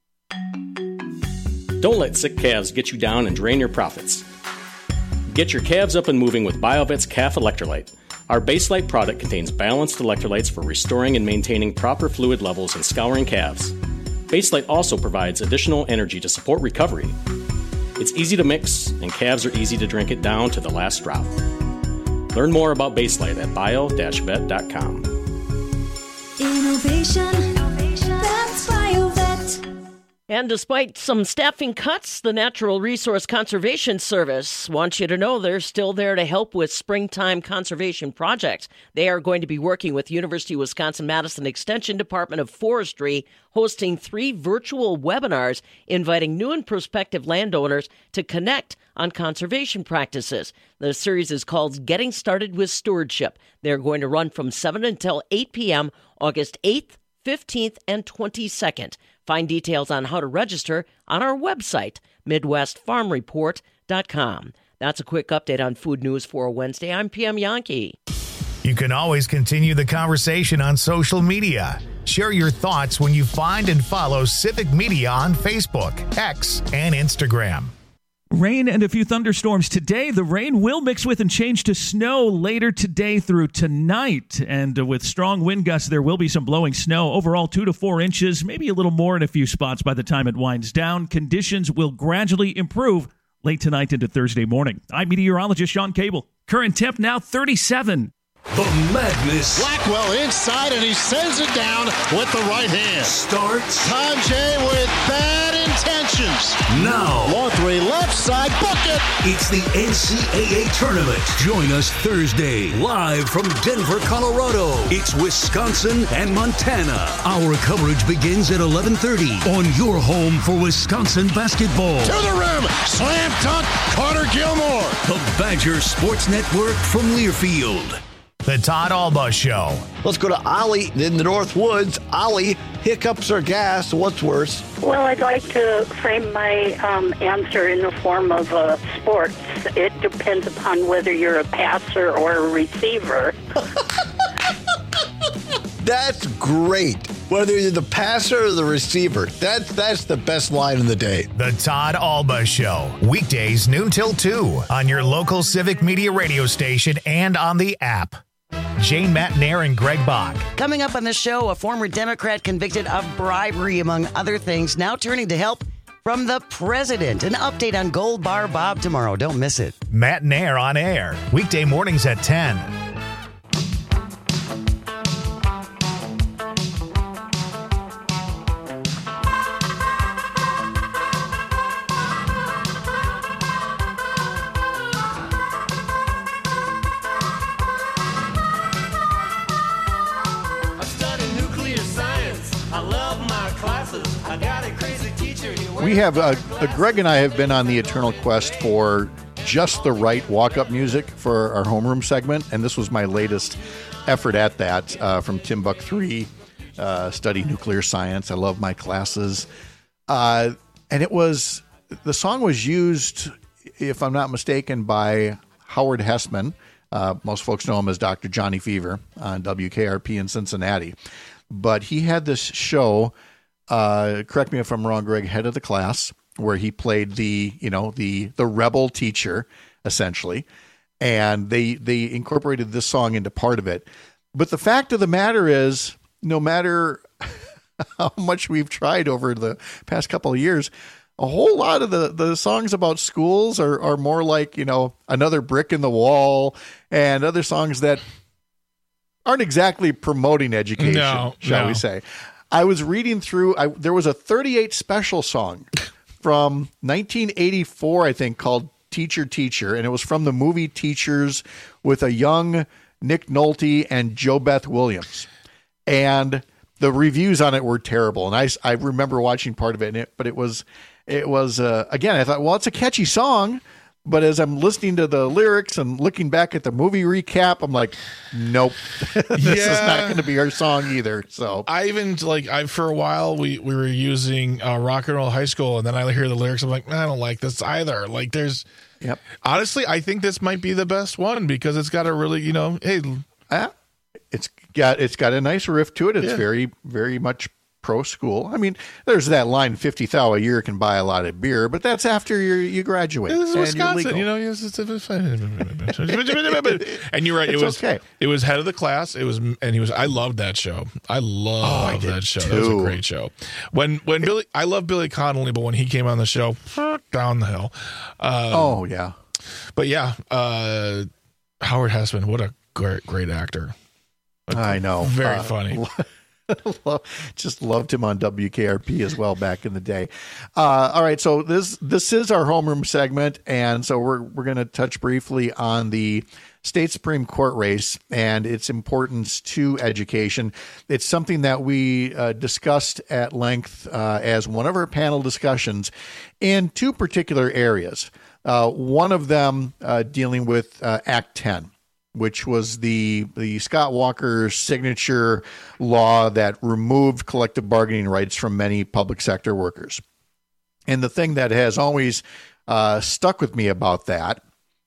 Don't let sick calves get you down and drain your profits. Get your calves up and moving with BioVet's Calf Electrolyte. Our Baselite product contains balanced electrolytes for restoring and maintaining proper fluid levels and scouring calves. Baselite also provides additional energy to support recovery. It's easy to mix, and calves are easy to drink it down to the last drop. Learn more about Baselite at bio dash vet dot com. Innovation, that's BioVet. And despite some staffing cuts, the Natural Resource Conservation Service wants you to know they're still there to help with springtime conservation projects. They are going to be working with University of Wisconsin-Madison Extension Department of Forestry, hosting three virtual webinars inviting new and prospective landowners to connect on conservation practices. The series is called Getting Started with Stewardship. They're going to run from seven until eight p.m. August eighth, fifteenth, and twenty-second. Find details on how to register on our website, midwest farm report dot com. That's a quick update on food news for a Wednesday. I'm P M Yankee. You can always continue the conversation on social media. Share your thoughts when you find and follow Civic Media on Facebook, X, and Instagram. Rain and a few thunderstorms today. The rain will mix with and change to snow later today through tonight. And uh, with strong wind gusts, there will be some blowing snow. Overall, two to four inches, maybe a little more in a few spots by the time it winds down. Conditions will gradually improve late tonight into Thursday morning. I'm meteorologist Sean Cable. Current temp now thirty-seven. The madness. Blackwell inside, and he sends it down with the right hand. Starts. Tajay with bad intentions. Now. Long three, left side, book it. It's the N C A A tournament. Join us Thursday, live from Denver, Colorado. It's Wisconsin and Montana. Our coverage begins at eleven thirty on your home for Wisconsin basketball. To the rim, slam dunk, Carter Gilmore. The Badger Sports Network from Learfield. The Todd Alba Show. Let's go to Ollie in the North Woods. Ollie, hiccups or gas? What's worse? Well, I'd like to frame my um, answer in the form of uh, sports. It depends upon whether you're a passer or a receiver. That's great. whether you're the passer or the receiver. That's, that's the best line of the day. The Todd Alba Show, weekdays noon till two on your local Civic Media radio station and on the app. Jane Matnair and Greg Bach. Coming up on the show, a former Democrat convicted of bribery, among other things, now turning to help from the president. An update on Gold Bar Bob tomorrow. Don't miss it. Matnair on air, weekday mornings at ten. We have, uh, uh, Greg and I have been on the eternal quest for just the right walk-up music for our homeroom segment, and this was my latest effort at that uh, from Timbuk three, uh, Study Nuclear Science. I love my classes. Uh, and it was, the song was used, if I'm not mistaken, by Howard Hessman. Uh, most folks know him as Doctor Johnny Fever on W K R P in Cincinnati. But he had this show, uh, correct me if I'm wrong, Greg, Head of the Class, where he played the, you know, the the rebel teacher, essentially. And they they incorporated this song into part of it. But the fact of the matter is, no matter how much we've tried over the past couple of years, a whole lot of the, the songs about schools are, are more like, you know, Another Brick in the Wall and other songs that aren't exactly promoting education, no, shall no. we say. I was reading through, I, there was a thirty-eight special song from nineteen eighty-four, I think, called Teacher, Teacher, and it was from the movie Teachers with a young Nick Nolte and Jo Beth Williams. And the reviews on it were terrible. And I, I remember watching part of it, and it but it was, it was uh, again, I thought, well, it's a catchy song. But as I'm listening to the lyrics and looking back at the movie recap, I'm like, nope, this Yeah. is not going to be our song either. So I even like I for a while we we were using uh, Rock and Roll High School, and then I hear the lyrics. I'm like, I don't like this either. Like, there's, yep. Honestly, I think this might be the best one because it's got a really, you know, hey, uh, it's got it's got a nice riff to it. It's Yeah. very very much pro school. I mean, there's that line, fifty thou a year can buy a lot of beer, but that's after you you graduate. this is and Wisconsin, you're legal. you know. Yes, it's, it's, and you're right. It It's was okay. It was Head of the Class. It was, and he was. I loved that show. I loved Oh, I did that show. That was a too. great show. When when Billy, I love Billy Connolly, but when he came on the show, down the hill. Um, Oh yeah, but yeah, uh, Howard Hessman, what a great great actor. I know. Very Uh, funny. Love- just loved him on W K R P as well back in the day. Uh, all right, so this this is our homeroom segment, and so we're we're going to touch briefly on the state Supreme Court race and its importance to education. It's something that we uh, discussed at length uh, as one of our panel discussions in two particular areas. Uh, one of them uh, dealing with uh, Act ten, which was the the Scott Walker signature law that removed collective bargaining rights from many public sector workers. And the thing that has always uh, stuck with me about that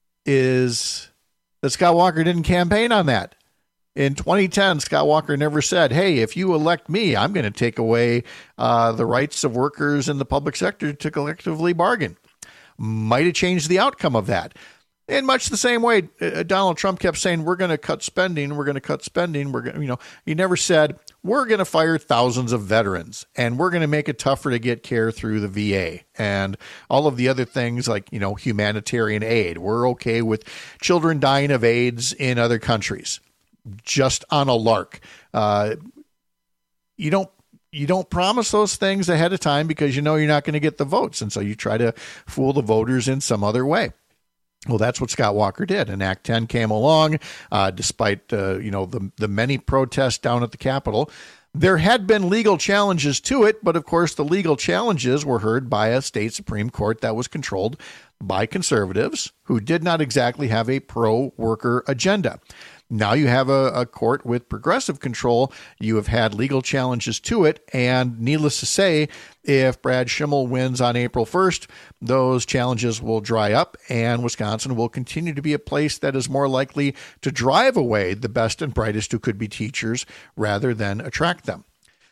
is that Scott Walker didn't campaign on that. In twenty ten, Scott Walker never said, hey, if you elect me, I'm going to take away uh, the rights of workers in the public sector to collectively bargain. Might have changed the outcome of that. In much the same way, uh, Donald Trump kept saying, we're going to cut spending, we're going to cut spending. We're going, you know, he never said, we're going to fire thousands of veterans and we're going to make it tougher to get care through the V A and all of the other things like, you know, humanitarian aid. We're okay with children dying of AIDS in other countries, just on a lark. Uh, you don't You don't promise those things ahead of time because you know you're not going to get the votes. And so you try to fool the voters in some other way. Well, that's what Scott Walker did. And Act ten came along, uh, despite, uh, you know, the, the many protests down at the Capitol. There had been legal challenges to it, but of course the legal challenges were heard by a state Supreme Court that was controlled by conservatives who did not exactly have a pro-worker agenda. Now you have a, a court with progressive control. You have had legal challenges to it. And needless to say, if Brad Schimmel wins on April first, those challenges will dry up and Wisconsin will continue to be a place that is more likely to drive away the best and brightest who could be teachers rather than attract them.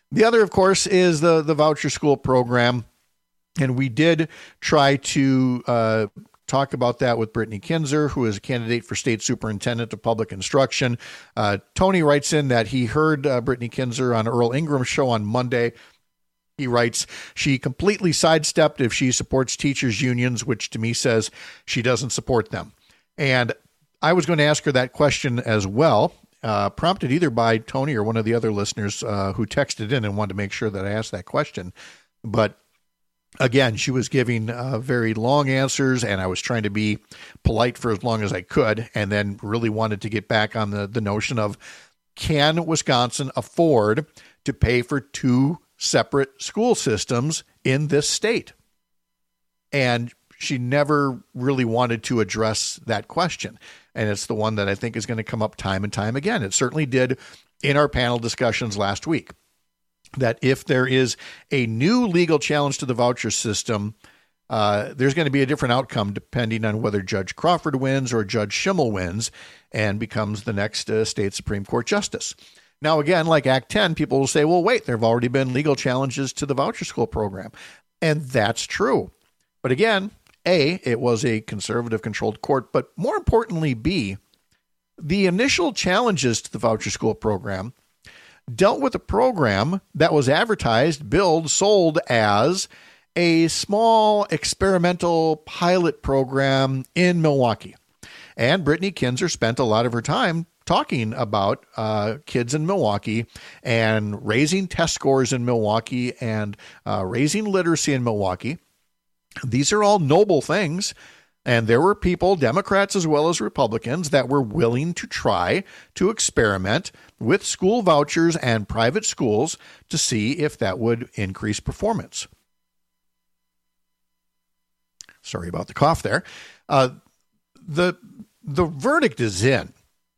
The other, of course, is the, the voucher school program. And we did try to uh, talk about that with Brittany Kinzer, who is a candidate for state superintendent of public instruction. Uh, Tony writes in that he heard uh, Brittany Kinzer on Earl Ingram's show on Monday. He writes, she completely sidestepped if she supports teachers' unions, which to me says she doesn't support them. And I was going to ask her that question as well. Uh, prompted either by Tony or one of the other listeners uh, who texted in and wanted to make sure that I asked that question. But again, she was giving uh, very long answers, and I was trying to be polite for as long as I could, and then really wanted to get back on the, the notion of, can Wisconsin afford to pay for two separate school systems in this state? And she never really wanted to address that question. And it's the one that I think is going to come up time and time again. It certainly did in our panel discussions last week, that if there is a new legal challenge to the voucher system, uh, there's going to be a different outcome depending on whether Judge Crawford wins or Judge Schimmel wins and becomes the next uh, state Supreme Court justice. Now, again, like Act ten, people will say, well, wait, there have already been legal challenges to the voucher school program. And that's true. But again, A, it was a conservative-controlled court, but more importantly, B, the initial challenges to the voucher school program dealt with a program that was advertised, billed, sold as a small experimental pilot program in Milwaukee. And Brittany Kinzer spent a lot of her time talking about uh, kids in Milwaukee and raising test scores in Milwaukee and uh, raising literacy in Milwaukee. These are all noble things. And there were people, Democrats as well as Republicans, that were willing to try to experiment with school vouchers and private schools to see if that would increase performance. Sorry about the cough there. Uh, the, the verdict is in.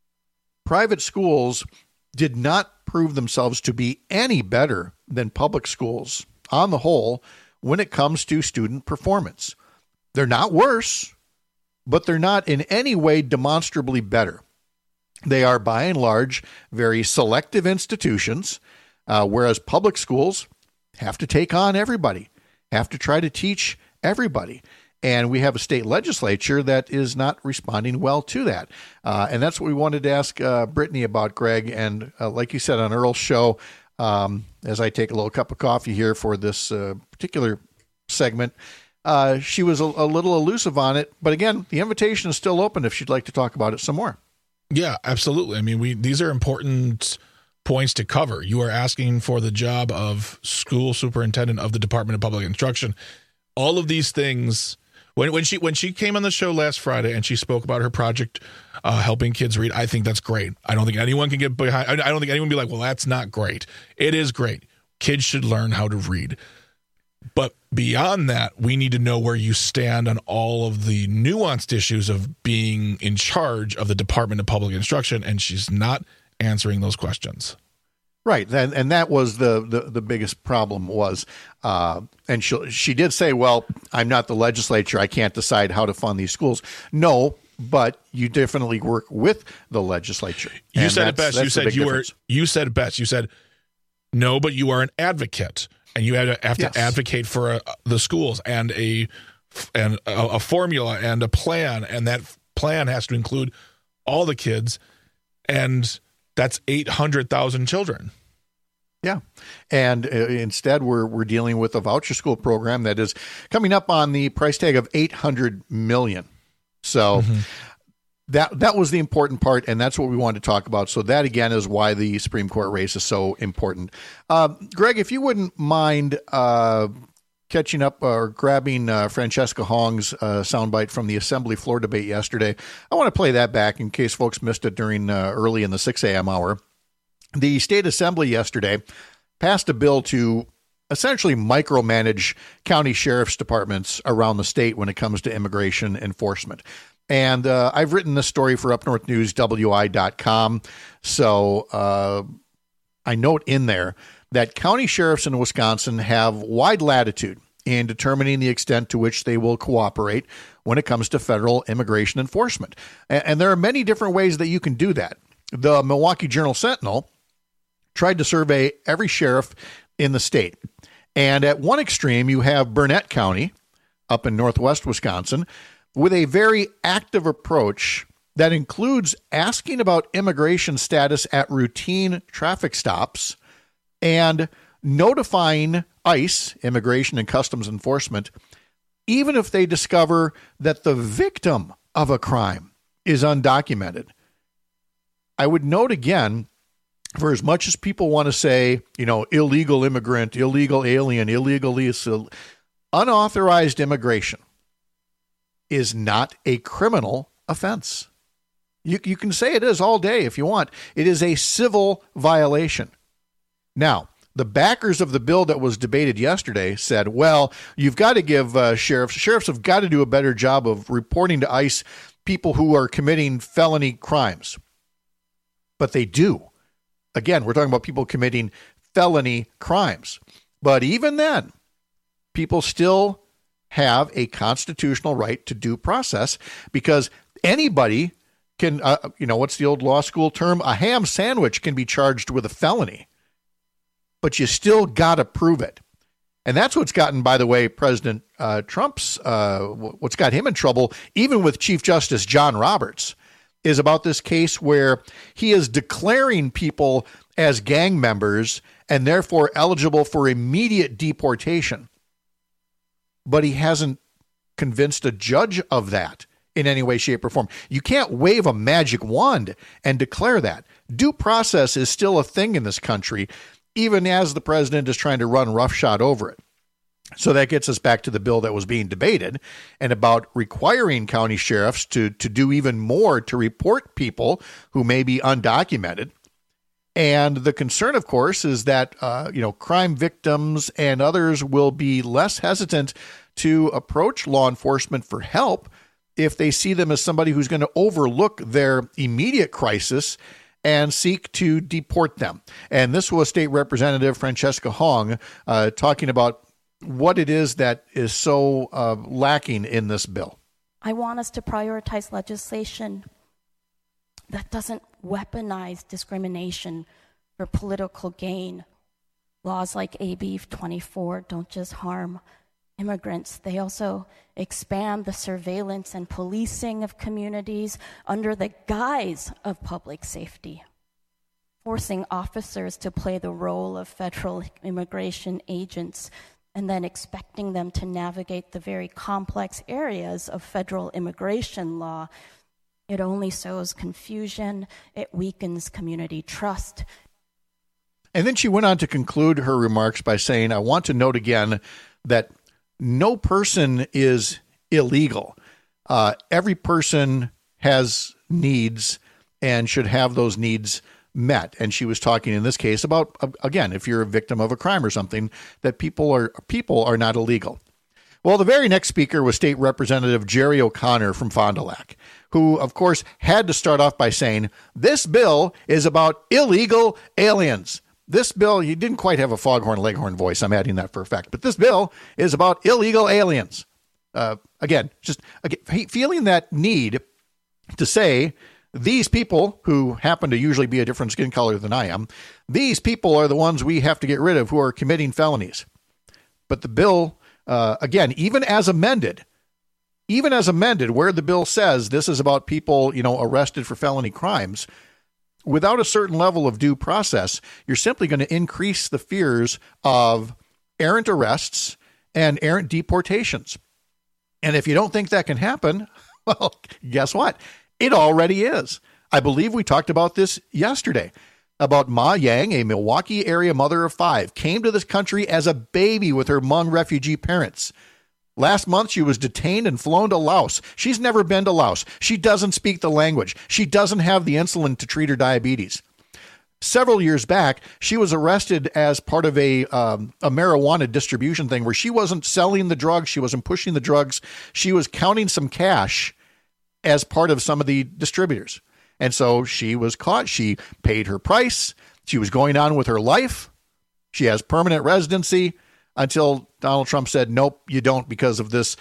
Private schools did not prove themselves to be any better than public schools on the whole when it comes to student performance. They're not worse, but they're not in any way demonstrably better. They are, by and large, very selective institutions, uh, whereas public schools have to take on everybody, have to try to teach everybody. And we have a state legislature that is not responding well to that. Uh, and that's what we wanted to ask uh, Brittany about, Greg. And uh, like you said on Earl's show, um, as I take a little cup of coffee here for this uh, particular segment, uh, she was a, a little elusive on it. But again, the invitation is still open if she'd like to talk about it some more. Yeah, absolutely. I mean, we these are important points to cover. You are asking for the job of school superintendent of the Department of Public Instruction. All of these things... When when she when she came on the show last Friday and she spoke about her project uh, helping kids read, I think that's great. I don't think anyone can get behind. I don't think anyone can be like, well, that's not great. It is great. Kids should learn how to read. But beyond that, we need to know where you stand on all of the nuanced issues of being in charge of the Department of Public Instruction, and she's not answering those questions. Right, and and that was the the, the biggest problem was, uh, and she she did say, well, I'm not the legislature, I can't decide how to fund these schools. No, but you definitely work with the legislature. You said it best. You said you were. You said it best. You said no, but you are an advocate, and you have to have to yes. advocate for a, the schools and a and a, a formula and a plan, and that plan has to include all the kids, and that's eight hundred thousand children. Yeah. And uh, instead, we're we're dealing with a voucher school program that is coming up on the price tag of eight hundred million dollars. So mm-hmm. that that was the important part, and that's what we wanted to talk about. So that, again, is why the Supreme Court race is so important. Uh, Greg, if you wouldn't mind uh, catching up or grabbing uh, Francesca Hong's uh, soundbite from the Assembly floor debate yesterday, I want to play that back in case folks missed it during uh, early in the six a.m. hour. The state assembly yesterday passed a bill to essentially micromanage county sheriff's departments around the state when it comes to immigration enforcement. And uh, I've written this story for Up North News W I dot com. So uh, I note in there that county sheriffs in Wisconsin have wide latitude in determining the extent to which they will cooperate when it comes to federal immigration enforcement. And, and there are many different ways that you can do that. The Milwaukee Journal-Sentinel tried to survey every sheriff in the state. And at one extreme, you have Burnett County up in northwest Wisconsin with a very active approach that includes asking about immigration status at routine traffic stops and notifying ICE, Immigration and Customs Enforcement, even if they discover that the victim of a crime is undocumented. I would note again, for as much as people want to say, you know, illegal immigrant, illegal alien, illegally, unauthorized immigration is not a criminal offense. You, you can say it is all day if you want. It is a civil violation. Now, the backers of the bill that was debated yesterday said, well, you've got to give uh, sheriffs, sheriffs have got to do a better job of reporting to ICE people who are committing felony crimes. But they do. Again, we're talking about people committing felony crimes. But even then, people still have a constitutional right to due process because anybody can, uh, you know, what's the old law school term? A ham sandwich can be charged with a felony, but you still got to prove it. And that's what's gotten, by the way, President uh, Trump's, uh, what's got him in trouble, even with Chief Justice John Roberts, is about this case where he is declaring people as gang members and therefore eligible for immediate deportation. But he hasn't convinced a judge of that in any way, shape, or form. You can't wave a magic wand and declare that. Due process is still a thing in this country, even as the president is trying to run roughshod over it. So that gets us back to the bill that was being debated and about requiring county sheriffs to, to do even more to report people who may be undocumented. And the concern, of course, is that, uh, you know, crime victims and others will be less hesitant to approach law enforcement for help if they see them as somebody who's going to overlook their immediate crisis and seek to deport them. And this was State Representative Francesca Hong uh, talking about what it is that is so uh, lacking in this bill. I want us to prioritize legislation that doesn't weaponize discrimination for political gain. Laws like A B twenty-four don't just harm immigrants, they also expand the surveillance and policing of communities under the guise of public safety, forcing officers to play the role of federal immigration agents and then expecting them to navigate the very complex areas of federal immigration law. It only sows confusion, it weakens community trust. And then she went on to conclude her remarks by saying, I want to note again that no person is illegal. Uh, every person has needs and should have those needs met. And she was talking in this case about, again, if you're a victim of a crime or something, that people are people are not illegal. Well, the very next speaker was State Representative Jerry O'Connor from Fond du Lac, who, of course, had to start off by saying, this bill is about illegal aliens. This bill, he didn't quite have a foghorn leghorn voice. I'm adding that for effect. But this bill is about illegal aliens. Uh, again, just again, feeling that need to say, these people who happen to usually be a different skin color than I am, these people are the ones we have to get rid of who are committing felonies. But the bill, uh, again, even as amended, even as amended, where the bill says this is about people, you know, arrested for felony crimes, without a certain level of due process, you're simply going to increase the fears of errant arrests and errant deportations. And if you don't think that can happen, well, guess what? It already is. I believe we talked about this yesterday, about Ma Yang, a Milwaukee area mother of five, came to this country as a baby with her Hmong refugee parents. Last month, she was detained and flown to Laos. She's never been to Laos. She doesn't speak the language. She doesn't have the insulin to treat her diabetes. Several years back, she was arrested as part of a um, a marijuana distribution thing where she wasn't selling the drugs. She wasn't pushing the drugs. She was counting some cash as part of some of the distributors. And so she was caught. She paid her price. She was going on with her life. She has permanent residency until Donald Trump said, nope, you don't, because of this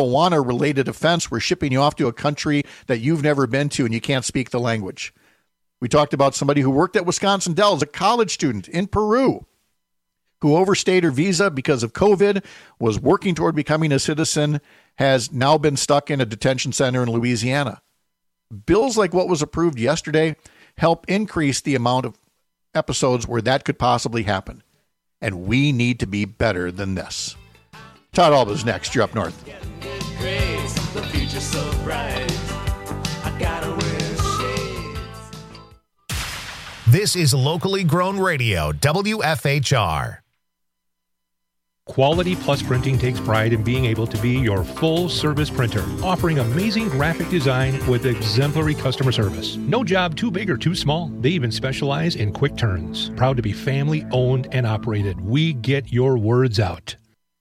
marijuana-related offense. We're shipping you off to a country that you've never been to and you can't speak the language. We talked about somebody who worked at Wisconsin Dells, a college student in Peru, who overstayed her visa because of COVID, was working toward becoming a citizen, has now been stuck in a detention center in Louisiana. Bills like what was approved yesterday help increase the amount of episodes where that could possibly happen. And we need to be better than this. Todd Alba's next. You're up north. The future's so bright. I gotta wear shades. This is locally grown radio, W F H R. Quality Plus Printing takes pride in being able to be your full-service printer, offering amazing graphic design with exemplary customer service. No job too big or too small. They even specialize in quick turns. Proud to be family-owned and operated. We get your words out.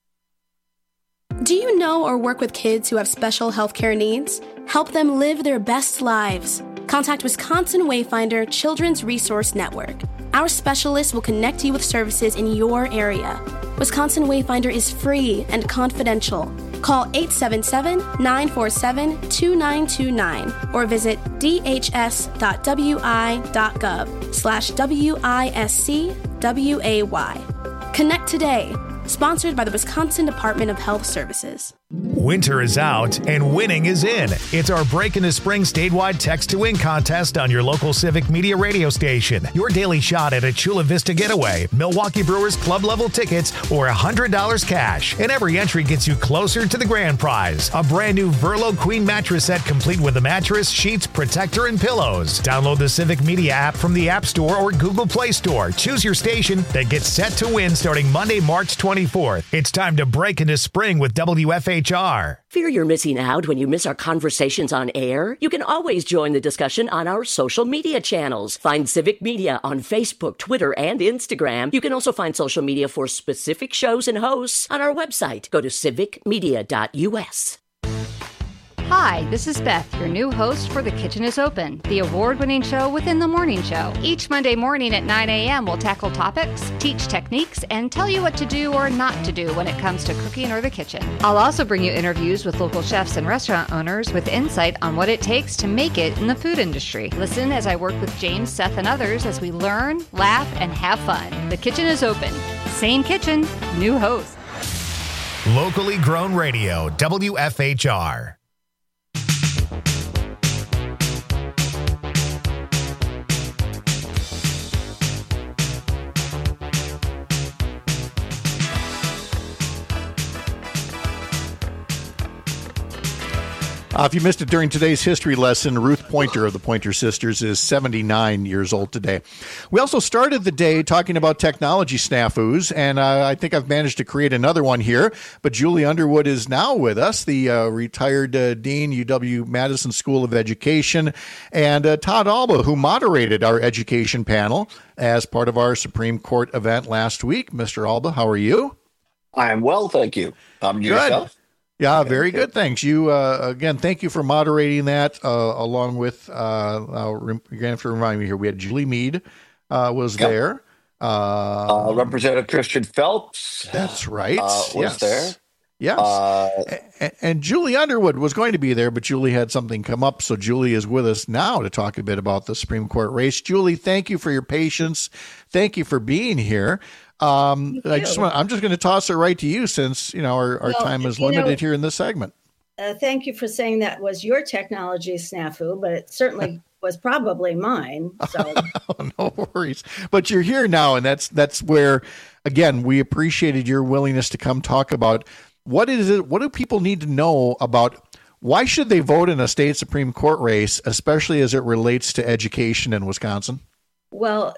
Do you know or work with kids who have special healthcare needs? Help them live their best lives. Contact Wisconsin Wayfinder Children's Resource Network. Our specialists will connect you with services in your area. Wisconsin Wayfinder is free and confidential. Call eight seven seven, nine four seven, two nine two nine or visit d h s dot w i dot gov slash W I S C W A Y. Connect today. Sponsored by the Wisconsin Department of Health Services. Winter is out and winning is in. It's our Break into Spring statewide text to win contest on your local Civic Media radio station. Your daily shot at a Chula Vista getaway, Milwaukee Brewers club level tickets, or one hundred dollars cash. And every entry gets you closer to the grand prize. A brand new Verlo Queen mattress set complete with a mattress, sheets, protector, and pillows. Download the Civic Media app from the App Store or Google Play Store. Choose your station that gets set to win starting Monday, March twenty-fourth. It's time to break into spring with W F H R. Fear you're missing out when you miss our conversations on air? You can always join the discussion on our social media channels. Find Civic Media on Facebook, Twitter, and Instagram. You can also find social media for specific shows and hosts on our website. Go to civic media dot u s. Hi, this is Beth, your new host for The Kitchen is Open, the award-winning show within the morning show. Each Monday morning at nine a.m., we'll tackle topics, teach techniques, and tell you what to do or not to do when it comes to cooking or the kitchen. I'll also bring you interviews with local chefs and restaurant owners with insight on what it takes to make it in the food industry. Listen as I work with James, Seth, and others as we learn, laugh, and have fun. The Kitchen is Open. Same kitchen, new host. Locally grown radio, W F H R. Uh, if you missed it during today's history lesson, Ruth Pointer of the Pointer Sisters is seventy-nine years old today. We also started the day talking about technology snafus, and uh, I think I've managed to create another one here. But Julie Underwood is now with us, the uh, retired uh, Dean, U W-Madison School of Education, and uh, Todd Alba, who moderated our education panel as part of our Supreme Court event last week. Mister Alba, how are you? I am well, thank you. Um, yourself? Yeah, very good. Thanks. You, uh, again, thank you for moderating that, uh, along with, uh, uh, you're going to have to remind me here, we had Julie Mead uh, was yep. there. Uh, uh, Representative Christian Phelps. That's right. Uh, was yes. there. Yes. Uh, and, and Julie Underwood was going to be there, but Julie had something come up. So Julie is with us now to talk a bit about the Supreme Court race. Julie, thank you for your patience. Thank you for being here. Um, I just want, I'm just going to toss it right to you since, you know, our, our well, time is limited know, here in this segment. Uh, thank you for saying that was your technology snafu, but it certainly was probably mine. So oh, no worries. But you're here now, and that's that's where, again, we appreciated your willingness to come talk about what is it, what do people need to know about why should they vote in a state Supreme Court race, especially as it relates to education in Wisconsin? Well,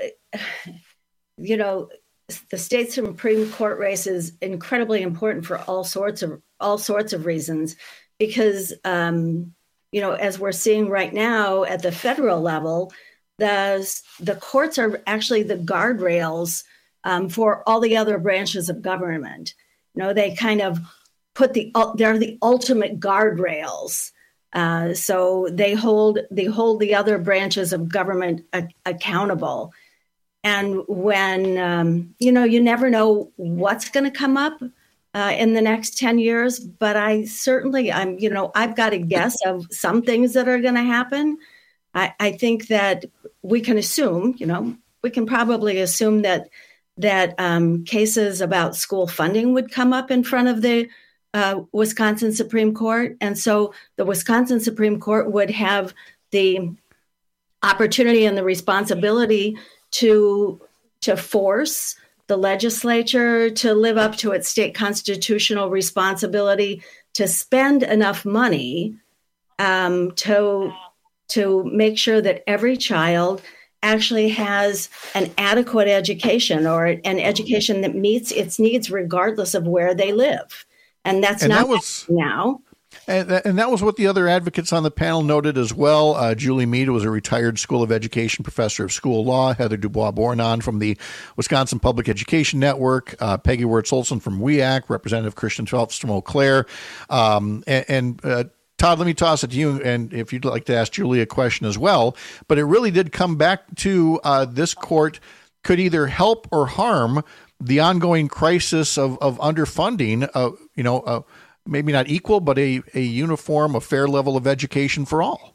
you know, the state Supreme Court race is incredibly important for all sorts of all sorts of reasons, because um, you know, as we're seeing right now at the federal level, the the courts are actually the guardrails um, for all the other branches of government. You know, they kind of put the they're the ultimate guardrails. Uh, so they hold they hold the other branches of government a- accountable. And when, um, you know, you never know what's going to come up uh, in the next ten years, but I certainly, I'm, you know, I've got a guess of some things that are going to happen. I, I think that we can assume, you know, we can probably assume that that um, cases about school funding would come up in front of the uh, Wisconsin Supreme Court. And so the Wisconsin Supreme Court would have the opportunity and the responsibility to to force the legislature to live up to its state constitutional responsibility to spend enough money um, to to make sure that every child actually has an adequate education, or an education that meets its needs regardless of where they live. And that's And not that was- now. And, and that was what the other advocates on the panel noted as well. Uh, Julie Mead was a retired School of Education professor of school law. Heather Dubois-Bornon from the Wisconsin Public Education Network. Uh, Peggy Wirtz-Olson from W E A C. Representative Christian Phelps from Eau Claire. Um, and and uh, Todd, let me toss it to you, and if you'd like to ask Julie a question as well. But it really did come back to uh, this court could either help or harm the ongoing crisis of, of underfunding, uh, you know, uh, maybe not equal, but a, a uniform, a fair level of education for all.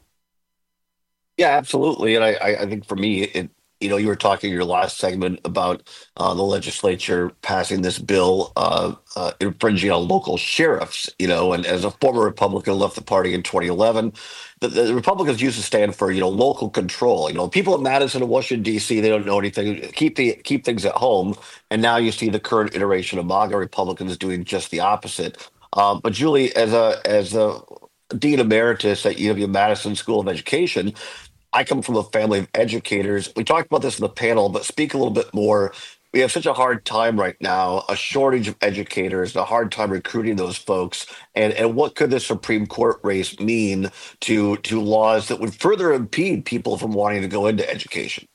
Yeah, absolutely. And I, I I think for me, it, you know, you were talking in your last segment about uh, the legislature passing this bill uh, uh, infringing on local sheriffs, you know, and as a former Republican who left the party in twenty eleven, the, the Republicans used to stand for, you know, local control. You know, people in Madison and Washington, D C, they don't know anything. Keep the keep things at home. And now you see the current iteration of MAGA Republicans doing just the opposite. Uh, but Julie, as a as a Dean Emeritus at U W-Madison School of Education, I come from a family of educators. We talked about this in the panel, but speak a little bit more. We have such a hard time right now, a shortage of educators, a hard time recruiting those folks. And, and what could the Supreme Court race mean to, to laws that would further impede people from wanting to go into education?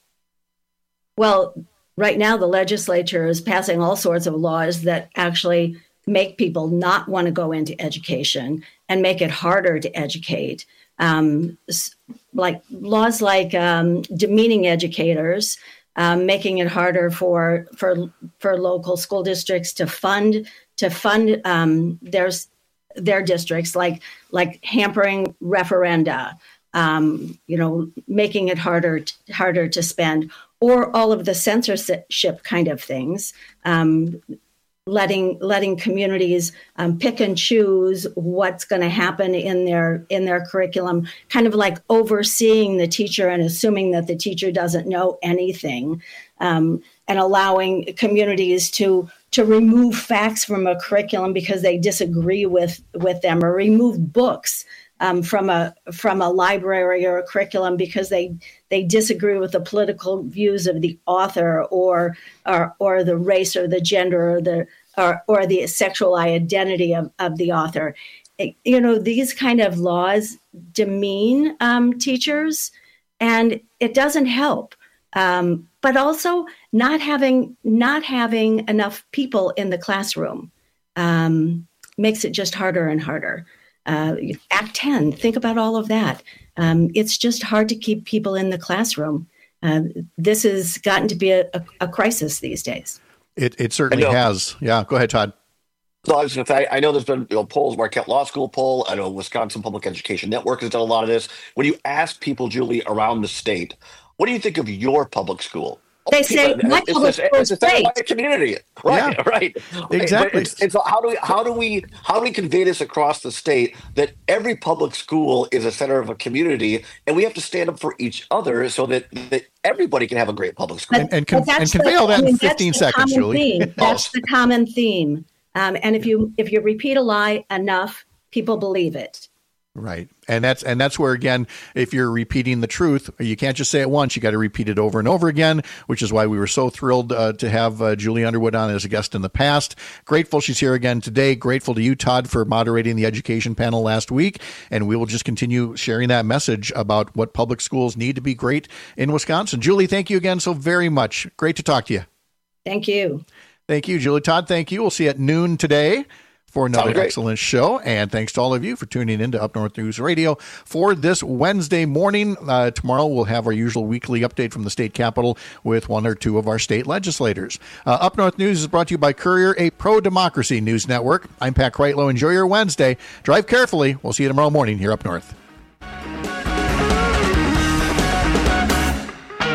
Well, right now, the legislature is passing all sorts of laws that actually make people not want to go into education and make it harder to educate. Um, like laws like um, demeaning educators, um, making it harder for for for local school districts to fund to fund um, their their districts, like like hampering referenda, um, you know, making it harder harder to spend, or all of the censorship kind of things. Um, letting letting communities um, pick and choose what's going to happen in their in their curriculum, kind of like overseeing the teacher and assuming that the teacher doesn't know anything, um, and allowing communities to to remove facts from a curriculum because they disagree with with them, or remove books um, from a from a library or a curriculum because they they disagree with the political views of the author, or or, or the race or the gender or the or, or the sexual identity of, of the author. It, you know, these kind of laws demean um, teachers, and it doesn't help. Um, but also not having not having enough people in the classroom um, makes it just harder and harder. Uh, Act ten, think about all of that. Um, it's just hard to keep people in the classroom. Uh, this has gotten to be a, a, a crisis these days. It it certainly has. Yeah, go ahead, Todd. So I was going to say, I know there's been you know, polls, Marquette Law School poll. I know Wisconsin Public Education Network has done a lot of this. When you ask people, Julie, around the state, what do you think of your public school? They say People, my it's, public it's, school it's is a great. white community, right? Yeah. Right, Exactly. It's, it's how do we how do we how do we convey this across the state that every public school is a center of a community, and we have to stand up for each other so that, that everybody can have a great public school. And, and, con- But and that's convey the- all that I mean, in that's fifteen the seconds, common Julie. theme. That's the common theme. Um, and if you if you repeat a lie enough, people believe it. Right. And that's and that's where, again, if you're repeating the truth, you can't just say it once. You got to repeat it over and over again, which is why we were so thrilled uh, to have uh, Julie Underwood on as a guest in the past. Grateful she's here again today. Grateful to you, Todd, for moderating the education panel last week. And we will just continue sharing that message about what public schools need to be great in Wisconsin. Julie, thank you again so very much. Great to talk to you. Thank you. Thank you, Julie. Todd, thank you. We'll see you at noon today for another excellent show. And thanks to all of you for tuning in to Up North News Radio for this Wednesday morning. Uh, tomorrow we'll have our usual weekly update from the state capitol with one or two of our state legislators. Uh, Up North News is brought to you by Courier, a pro-democracy news network. I'm Pat Kreitlow. Enjoy your Wednesday. Drive carefully. We'll see you tomorrow morning here up north.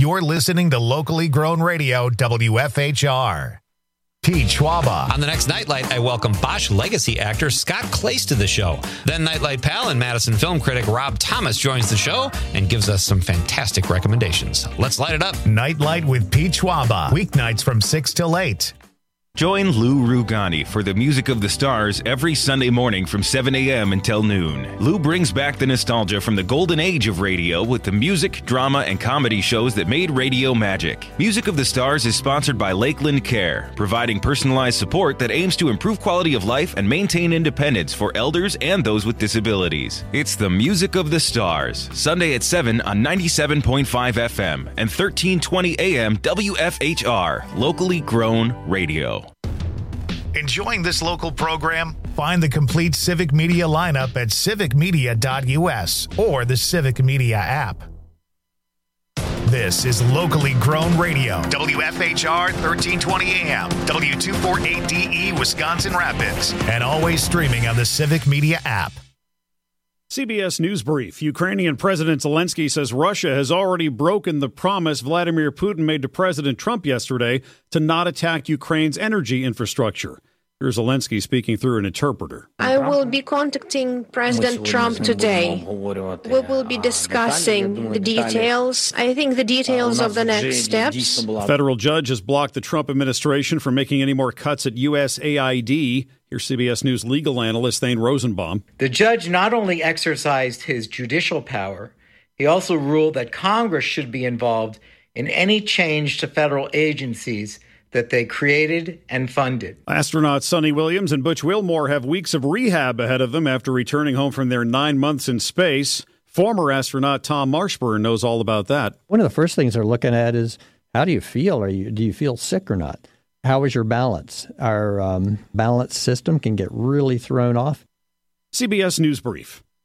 You're listening to locally grown radio W F H R. Pete Schwaba. On the next Nightlight, I welcome Bosch legacy actor Scott Clace to the show. Then Nightlight pal and Madison film critic Rob Thomas joins the show and gives us some fantastic recommendations. Let's light it up. Nightlight with Pete Schwaba. Weeknights from six till eight. Join Lou Rugani for the Music of the Stars every Sunday morning from seven a.m. until noon. Lou brings back the nostalgia from the golden age of radio with the music, drama, and comedy shows that made radio magic. Music of the Stars is sponsored by Lakeland Care, providing personalized support that aims to improve quality of life and maintain independence for elders and those with disabilities. It's the Music of the Stars, Sunday at seven on ninety-seven point five F M and thirteen twenty A M W F H R, locally grown radio. Enjoying this local program? Find the complete Civic Media lineup at civic media dot U S or the Civic Media app. This is locally grown radio. W F H R thirteen twenty A M, W two forty-eight D E, Wisconsin Rapids, and always streaming on the Civic Media app. C B S News Brief. Ukrainian President Zelensky says Russia has already broken the promise Vladimir Putin made to President Trump yesterday to not attack Ukraine's energy infrastructure. Here's Zelensky speaking through an interpreter. I will be contacting President Trump today. We will be discussing the details. I think the details of the next steps. A federal judge has blocked the Trump administration from making any more cuts at U S A I D. Here's C B S News legal analyst Thane Rosenbaum. The judge not only exercised his judicial power, he also ruled that Congress should be involved in any change to federal agencies that they created and funded. Astronauts Sonny Williams and Butch Wilmore have weeks of rehab ahead of them after returning home from their nine months in space. Former astronaut Tom Marshburn knows all about that. One of the first things they're looking at is, how do you feel? Are you, do you feel sick or not? How is your balance? Our um, balance system can get really thrown off. C B S News Brief.